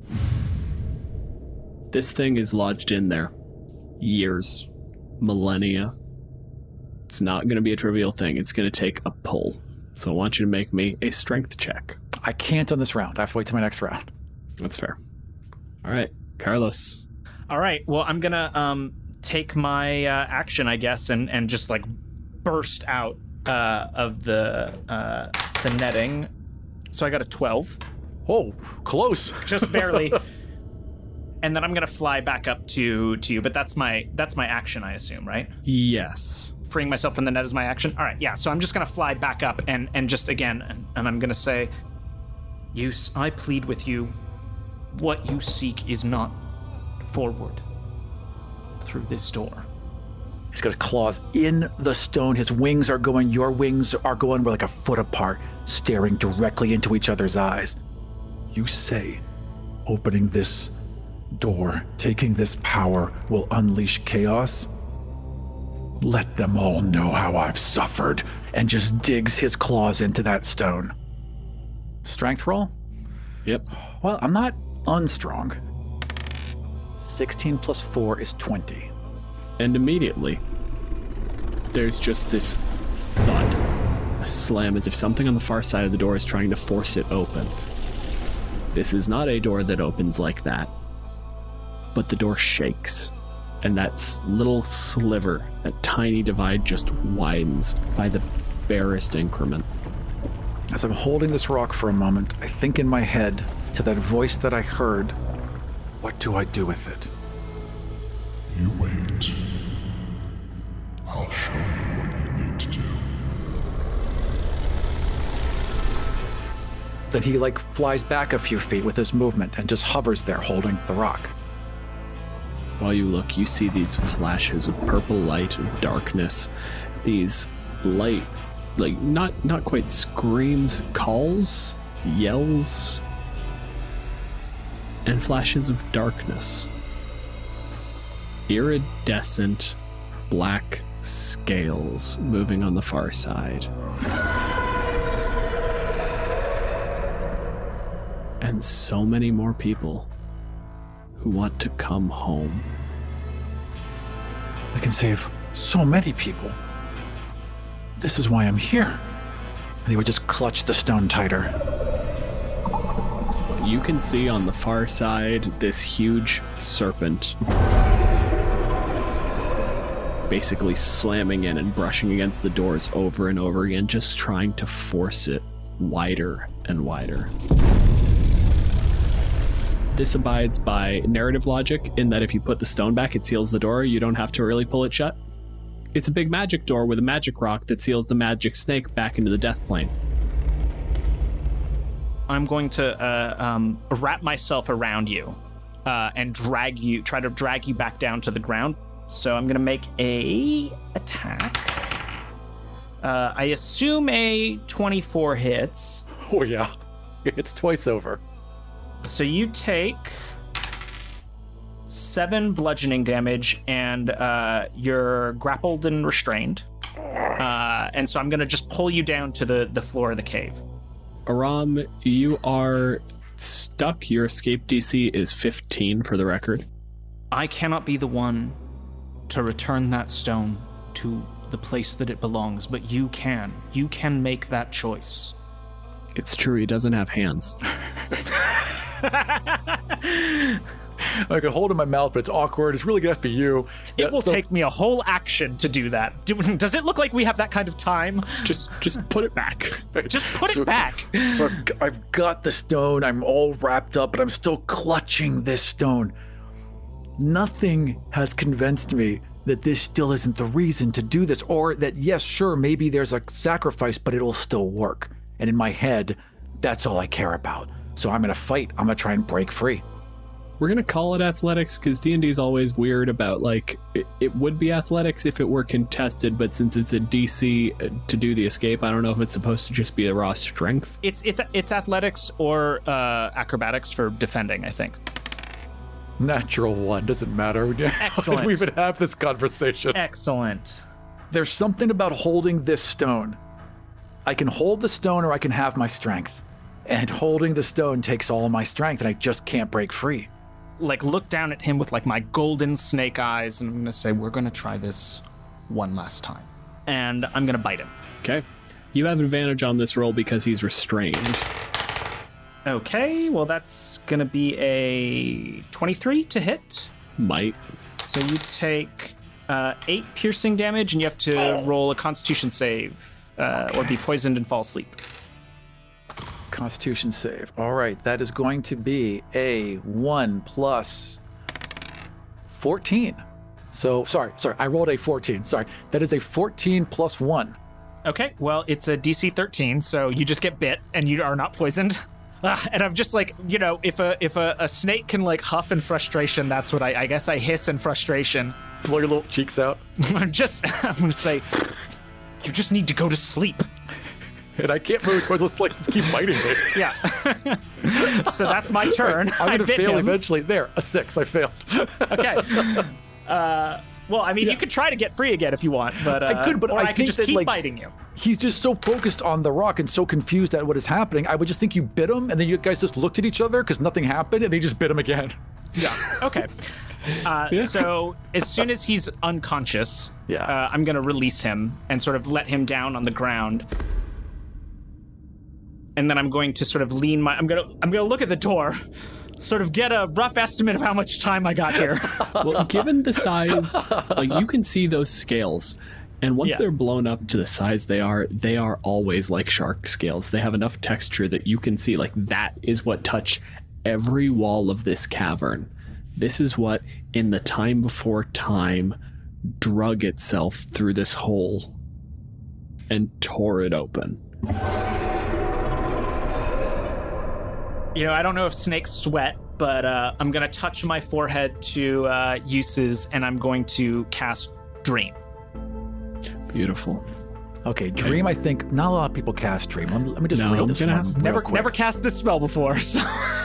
this thing is lodged in there. Years. Millennia. It's not going to be a trivial thing. It's going to take a pull. So I want you to make me a strength check. I can't on this round. I have to wait till my next round. That's fair. All right, Carlos. All right. Well, I'm gonna um take my uh, action, I guess, and and just like burst out uh, of the uh, the netting. So I got a twelve. Oh, close. Just barely. And then I'm gonna fly back up to to you. But that's my that's my action, I assume, right? Yes. Freeing myself from the net is my action. All right. Yeah. So I'm just gonna fly back up and and just again, and, and I'm gonna say, Use, I plead with you. What you seek is not forward through this door. He's got his claws in the stone. His wings are going, your wings are going, we're like a foot apart, staring directly into each other's eyes. You say opening this door, taking this power will unleash chaos? Let them all know how I've suffered, and just digs his claws into that stone. Strength roll? Yep. Well, I'm not unstrong. sixteen plus four is twenty. And immediately, there's just this thud, a slam, as if something on the far side of the door is trying to force it open. This is not a door that opens like that, but the door shakes, and that little sliver, that tiny divide, just widens by the barest increment. As I'm holding this rock for a moment, I think in my head to that voice that I heard, what do I do with it? You wait. I'll show you what you need to do. Then he like flies back a few feet with his movement and just hovers there holding the rock. While you look, you see these flashes of purple light and darkness. These light, like, not, not quite screams, calls, yells, and flashes of darkness. Iridescent black scales moving on the far side. And so many more people who want to come home. I can save so many people. This is why I'm here. And he would just clutch the stone tighter. You can see on the far side this huge serpent basically slamming in and brushing against the doors over and over again, just trying to force it wider and wider. This abides by narrative logic in that if you put the stone back, it seals the door. You don't have to really pull it shut. It's a big magic door with a magic rock that seals the magic snake back into the death plane. I'm going to uh, um, wrap myself around you uh, and drag you, try to drag you back down to the ground. So I'm going to make a attack. Uh, I assume a twenty-four hits. Oh yeah, it's twice over. So you take seven bludgeoning damage, and uh, you're grappled and restrained. Uh, and so I'm going to just pull you down to the, the floor of the cave. Aram, you are stuck. Your escape D C is fifteen for the record. I cannot be the one to return that stone to the place that it belongs, but you can. You can make that choice. It's true, he doesn't have hands. I can hold it in my mouth, but it's awkward. It's really gonna have to be you. It Yeah, will so- take me a whole action to do that. Do, does it look like we have that kind of time? Just just put it back. Just put So- it back. So I've, g- I've got the stone. I'm all wrapped up, but I'm still clutching this stone. Nothing has convinced me that this still isn't the reason to do this, or that, yes, sure, maybe there's a sacrifice, but it'll still work. And in my head, that's all I care about. So I'm going to fight. I'm going to try and break free. We're going to call it athletics because D and D is always weird about, like, it, it would be athletics if it were contested, but since it's a D C to do the escape, I don't know if it's supposed to just be a raw strength. It's it, it's athletics or uh, acrobatics for defending, I think. Natural one. Doesn't matter. Excellent. We would have this conversation. Excellent. There's something about holding this stone. I can hold the stone or I can have my strength. And holding the stone takes all my strength and I just can't break free. Like, look down at him with, like, my golden snake eyes, and I'm going to say, we're going to try this one last time. And I'm going to bite him. Okay. You have advantage on this roll because he's restrained. Okay, well, that's going to be a twenty-three to hit. Might. So you take uh, eight piercing damage, and you have to roll a constitution save uh, or be poisoned and fall asleep. Constitution save. All right, that is going to be a one plus fourteen. So, sorry, sorry, I rolled a fourteen. Sorry, that is a fourteen plus one. Okay, well, it's a D C thirteen, so you just get bit, and you are not poisoned. Ah, and I'm just like, you know, if a if a, a snake can, like, huff in frustration, that's what I, I guess I hiss in frustration. Blow your little cheeks out. I'm just, I'm going to say, you just need to go to sleep. And I can't move towards those, like, just keep biting me. Yeah. So that's my turn. I'm I going to bit fail him. eventually. There, a six. I failed. Okay. Uh, well, I mean, Yeah. you could try to get free again if you want, but uh, I could, but or I I, could think just that, keep like- biting you. He's just so focused on the rock and so confused at what is happening. I would just think you bit him, and then you guys just looked at each other because nothing happened, and they just bit him again. Yeah. Okay. Uh, So as soon as he's unconscious, Yeah. uh, I'm gonna release him and sort of let him down on the ground. And then I'm going to sort of lean my. I'm gonna. I'm gonna look at the door, sort of get a rough estimate of how much time I got here. Well, given the size, like, you can see those scales. And once Yeah. they're blown up to the size they are, they are always like shark scales. They have enough texture that you can see, like, that is what touched every wall of this cavern. This is what, in the time before time, drug itself through this hole and tore it open. You know, I don't know if snakes sweat, but uh, I'm gonna touch my forehead to uh, uses, and I'm going to cast Dream. Beautiful. Okay, Dream, I think not a lot of people cast Dream. Let me, let me just No, read I'm this gonna one have- real Never, quick. never cast this spell before. So.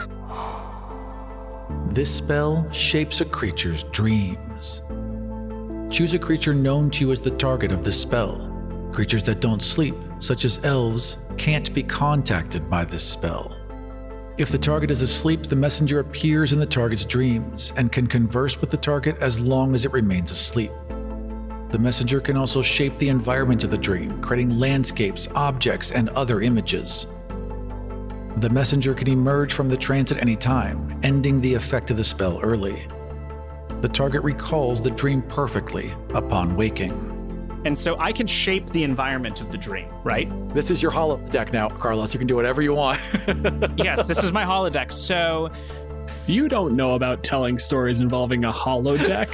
This spell shapes a creature's dreams. Choose a creature known to you as the target of this spell. Creatures that don't sleep, such as elves, can't be contacted by this spell. If the target is asleep, the messenger appears in the target's dreams and can converse with the target as long as it remains asleep. The messenger can also shape the environment of the dream, creating landscapes, objects, and other images. The messenger can emerge from the trance at any time, ending the effect of the spell early. The target recalls the dream perfectly upon waking. And so I can shape the environment of the dream, right? This is your holodeck now, Carlos. You can do whatever you want. Yes, this is my holodeck. So You don't know about telling stories involving a holodeck.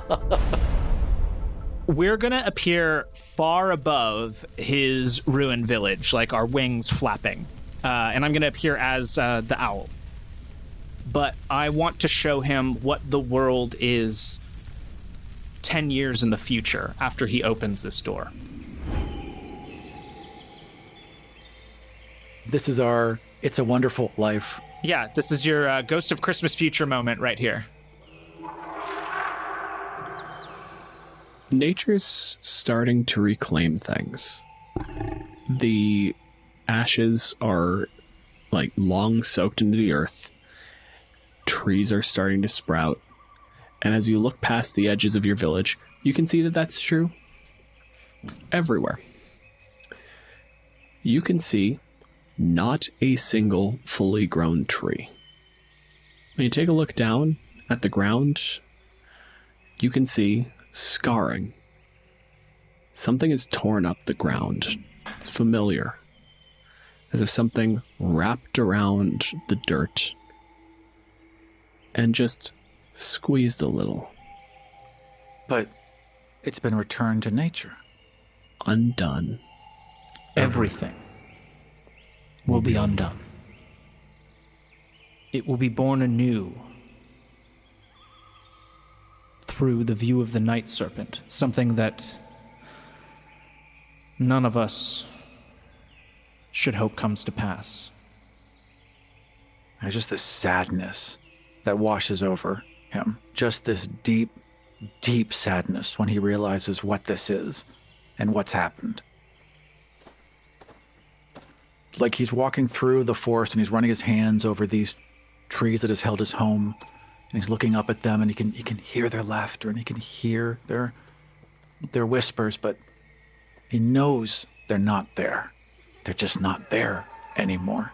we're gonna appear far above his ruined village, like our wings flapping. Uh, and I'm gonna appear as uh, the owl. But I want to show him what the world is ten years in the future after he opens this door. This is our It's a Wonderful Life. Yeah, this is your uh, Ghost of Christmas Future moment right here. Nature's starting to reclaim things. The ashes are, like, long soaked into the earth. Trees are starting to sprout. And as you look past the edges of your village, you can see that that's true. everywhere. You can see not a single fully grown tree. When you take a look down at the ground, you can see scarring. Something has torn up the ground. It's familiar, as if something wrapped around the dirt and just squeezed a little. But it's been returned to nature. Undone. Everything will be undone. It will be born anew through the view of the Night Serpent, something that none of us should hope comes to pass. There's just this sadness that washes over him. Just this deep, deep sadness when he realizes what this is and what's happened. Like he's walking through the forest and he's running his hands over these trees that has held his home, and he's looking up at them, and he can he can hear their laughter and he can hear their their whispers, but he knows they're not there. They're just not there anymore.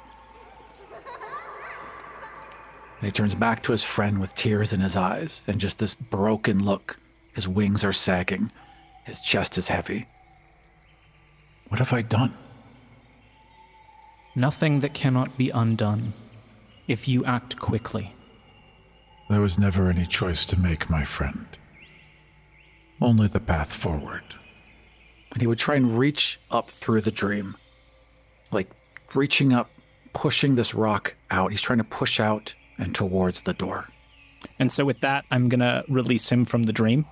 And he turns back to his friend with tears in his eyes and just this broken look. His wings are sagging. His chest is heavy. What have I done? Nothing that cannot be undone if you act quickly. There was never any choice to make, my friend. Only the path forward. And he would try and reach up through the dream. Like reaching up, pushing this rock out. He's trying to push out and towards the door. And so with that, I'm going to release him from the dream.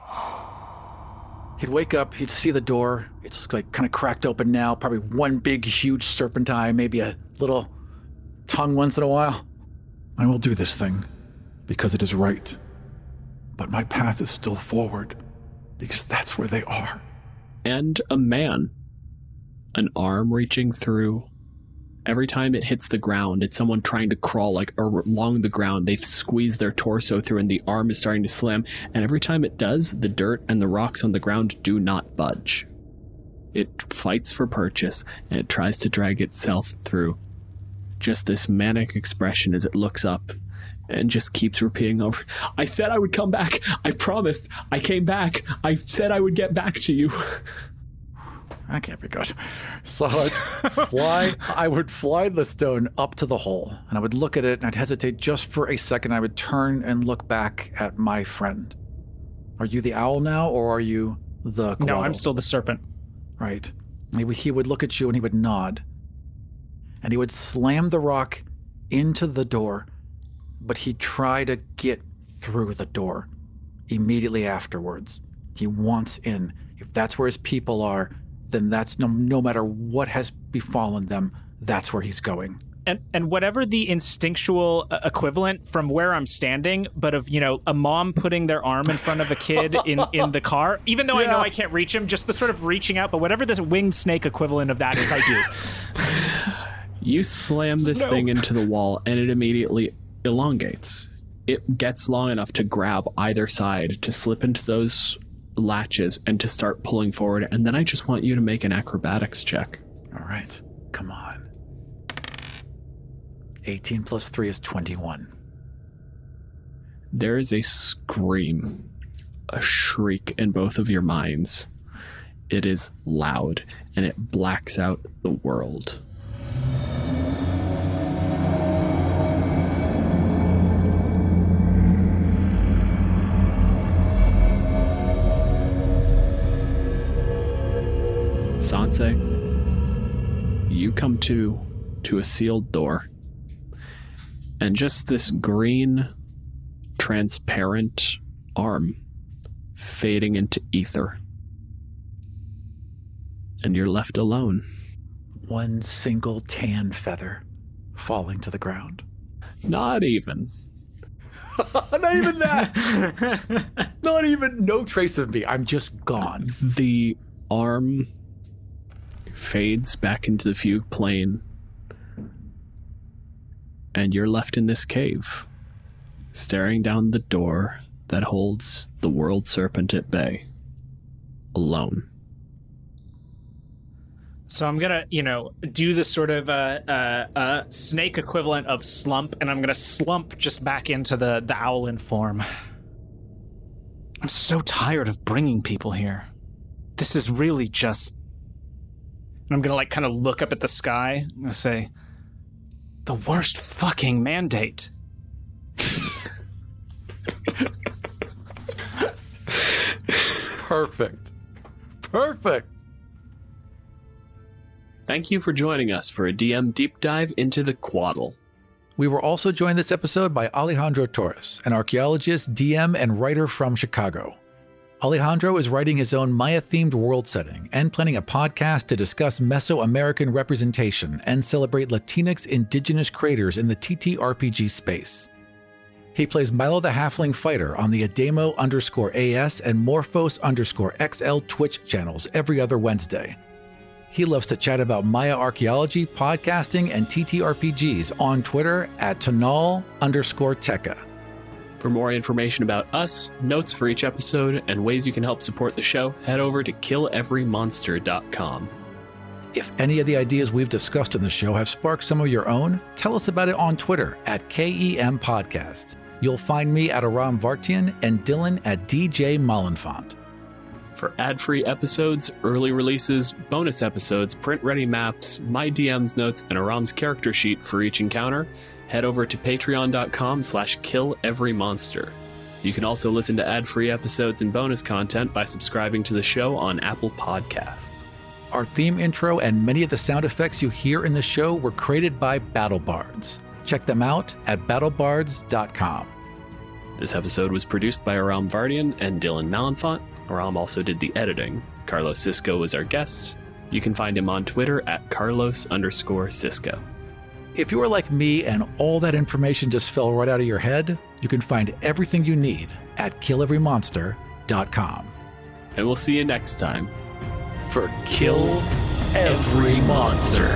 He'd wake up, he'd see the door. It's like kind of cracked open now. Probably one big, huge serpent eye, maybe a little tongue once in a while. I will do this thing because it is right. But my path is still forward because that's where they are. And a man. An arm reaching through. Every time it hits the ground, it's someone trying to crawl like along the ground. They've squeezed their torso through and the arm is starting to slam. And every time it does, the dirt and the rocks on the ground do not budge. It fights for purchase and it tries to drag itself through. Just this manic expression as it looks up and just keeps repeating over, I said I would come back. I promised. I came back. I said I would get back to you. That can't be good. So I'd fly, I would fly the stone up to the hole, and I would look at it, and I'd hesitate just for a second. I would turn and look back at my friend. Are you the owl now, or are you the koala? No, I'm still the serpent. Right. He would, he would look at you, and he would nod. And he would slam the rock into the door, but he'd try to get through the door immediately afterwards. He wants in. If that's where his people are, then that's no, no matter what has befallen them, that's where he's going. And and whatever the instinctual uh, equivalent from where I'm standing, but of, you know, a mom putting their arm in front of a kid in, in the car, even though yeah. I know I can't reach him, just the sort of reaching out, but whatever the winged snake equivalent of that is, I do. You slam this no. thing into the wall and it immediately elongates. It gets long enough to grab either side, to slip into those latches and to start pulling forward, and then I just want you to make an acrobatics check. All right, come on. eighteen plus three is twenty-one. There is a scream, a shriek in both of your minds. It is loud, and it blacks out the world. Sanse, you come to to a sealed door, and just this green, transparent arm fading into ether, and you're left alone. One single tan feather falling to the ground. Not even. Not even that. Not even, no trace of me. I'm just gone. The arm fades back into the fugue plane, and you're left in this cave, staring down the door that holds the world serpent at bay, alone. So I'm gonna, you know, do this sort of uh, uh, uh, snake equivalent of slump, and I'm gonna slump just back into the the owlin form. I'm so tired of bringing people here. This is really just... And I'm gonna, like, kind of look up at the sky. I'm gonna say, the worst fucking mandate. Perfect. Perfect. Thank you for joining us for a D M deep dive into the Quaddle. We were also joined this episode by Alejandro Torres, an archaeologist, D M, and writer from Chicago. Alejandro is writing his own Maya-themed world setting and planning a podcast to discuss Mesoamerican representation and celebrate Latinx indigenous creators in the T T R P G space. He plays Milo the Halfling Fighter on the Ademo underscore AS and Morphos underscore X L Twitch channels every other Wednesday. He loves to chat about Maya archaeology, podcasting, and T T R P Gs on Twitter at Tonal underscore Tekka. For more information about us, notes for each episode, and ways you can help support the show, head over to kill every monster dot com. If any of the ideas we've discussed in the show have sparked some of your own, tell us about it on Twitter at K E M Podcast. You'll find me at Aram Vartian and Dylan at D J Mollenfont. For ad-free episodes, early releases, bonus episodes, print-ready maps, my D M's notes, and Aram's character sheet for each encounter, head over to patreon.com slash killeverymonster. You can also listen to ad-free episodes and bonus content by subscribing to the show on Apple Podcasts. Our theme intro and many of the sound effects you hear in the show were created by BattleBards. Check them out at battle bards dot com. This episode was produced by Aram Vardian and Dylan Malenfant. Aram also did the editing. Carlos Cisco was our guest. You can find him on Twitter at Carlos underscore Cisco. If you are like me and all that information just fell right out of your head, you can find everything you need at kill every monster dot com. And we'll see you next time For Kill Every Monster.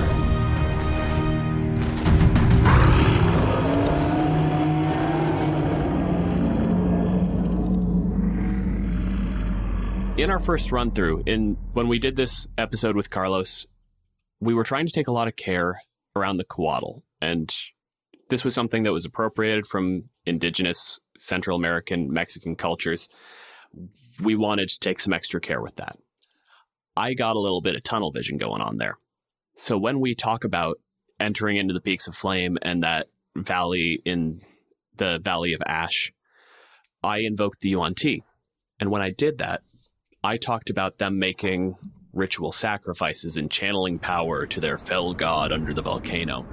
In our first run through, in when we did this episode with Carlos, we were trying to take a lot of care around the Quaddle, and this was something that was appropriated from indigenous Central American Mexican cultures. We wanted to take some extra care with that. I got a little bit of tunnel vision going on there. So when we talk about entering into the Peaks of Flame and that valley in the Valley of Ash, I invoked the Yuan-Ti. And when I did that, I talked about them making ritual sacrifices and channeling power to their fell god under the volcano.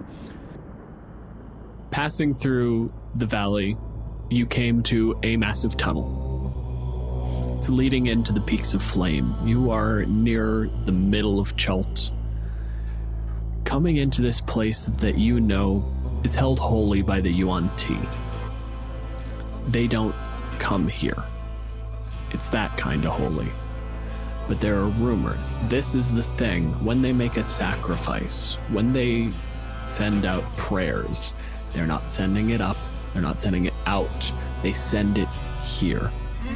Passing through the valley, you came to a massive tunnel. It's leading into the Peaks of Flame. You are near the middle of Chult, coming into this place that you know is held holy by the Yuan-Ti. They don't come here. It's that kind of holy. But there are rumors. This is the thing. When they make a sacrifice, when they send out prayers, they're not sending it up, they're not sending it out, they send it here.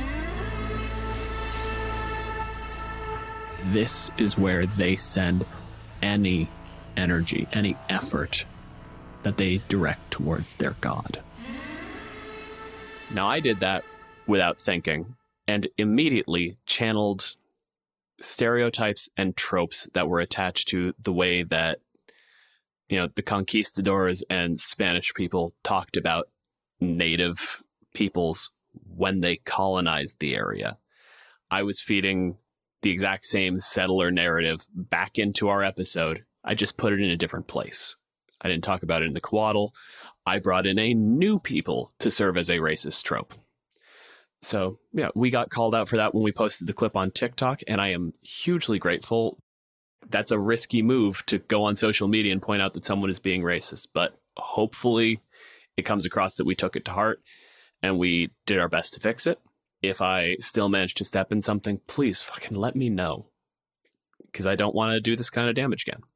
This is where they send any energy, any effort that they direct towards their god. Now, I did that without thinking, and immediately channeled stereotypes and tropes that were attached to the way that, you know, the conquistadors and Spanish people talked about native peoples when they colonized the area. I was feeding the exact same settler narrative back into our episode. I just put it in a different place. I didn't talk about it in the Quaddle. I brought in a new people to serve as a racist trope. So, yeah, we got called out for that when we posted the clip on TikTok, and I am hugely grateful. That's a risky move to go on social media and point out that someone is being racist, but hopefully it comes across that we took it to heart and we did our best to fix it. If I still manage to step in something, please fucking let me know, because I don't want to do this kind of damage again.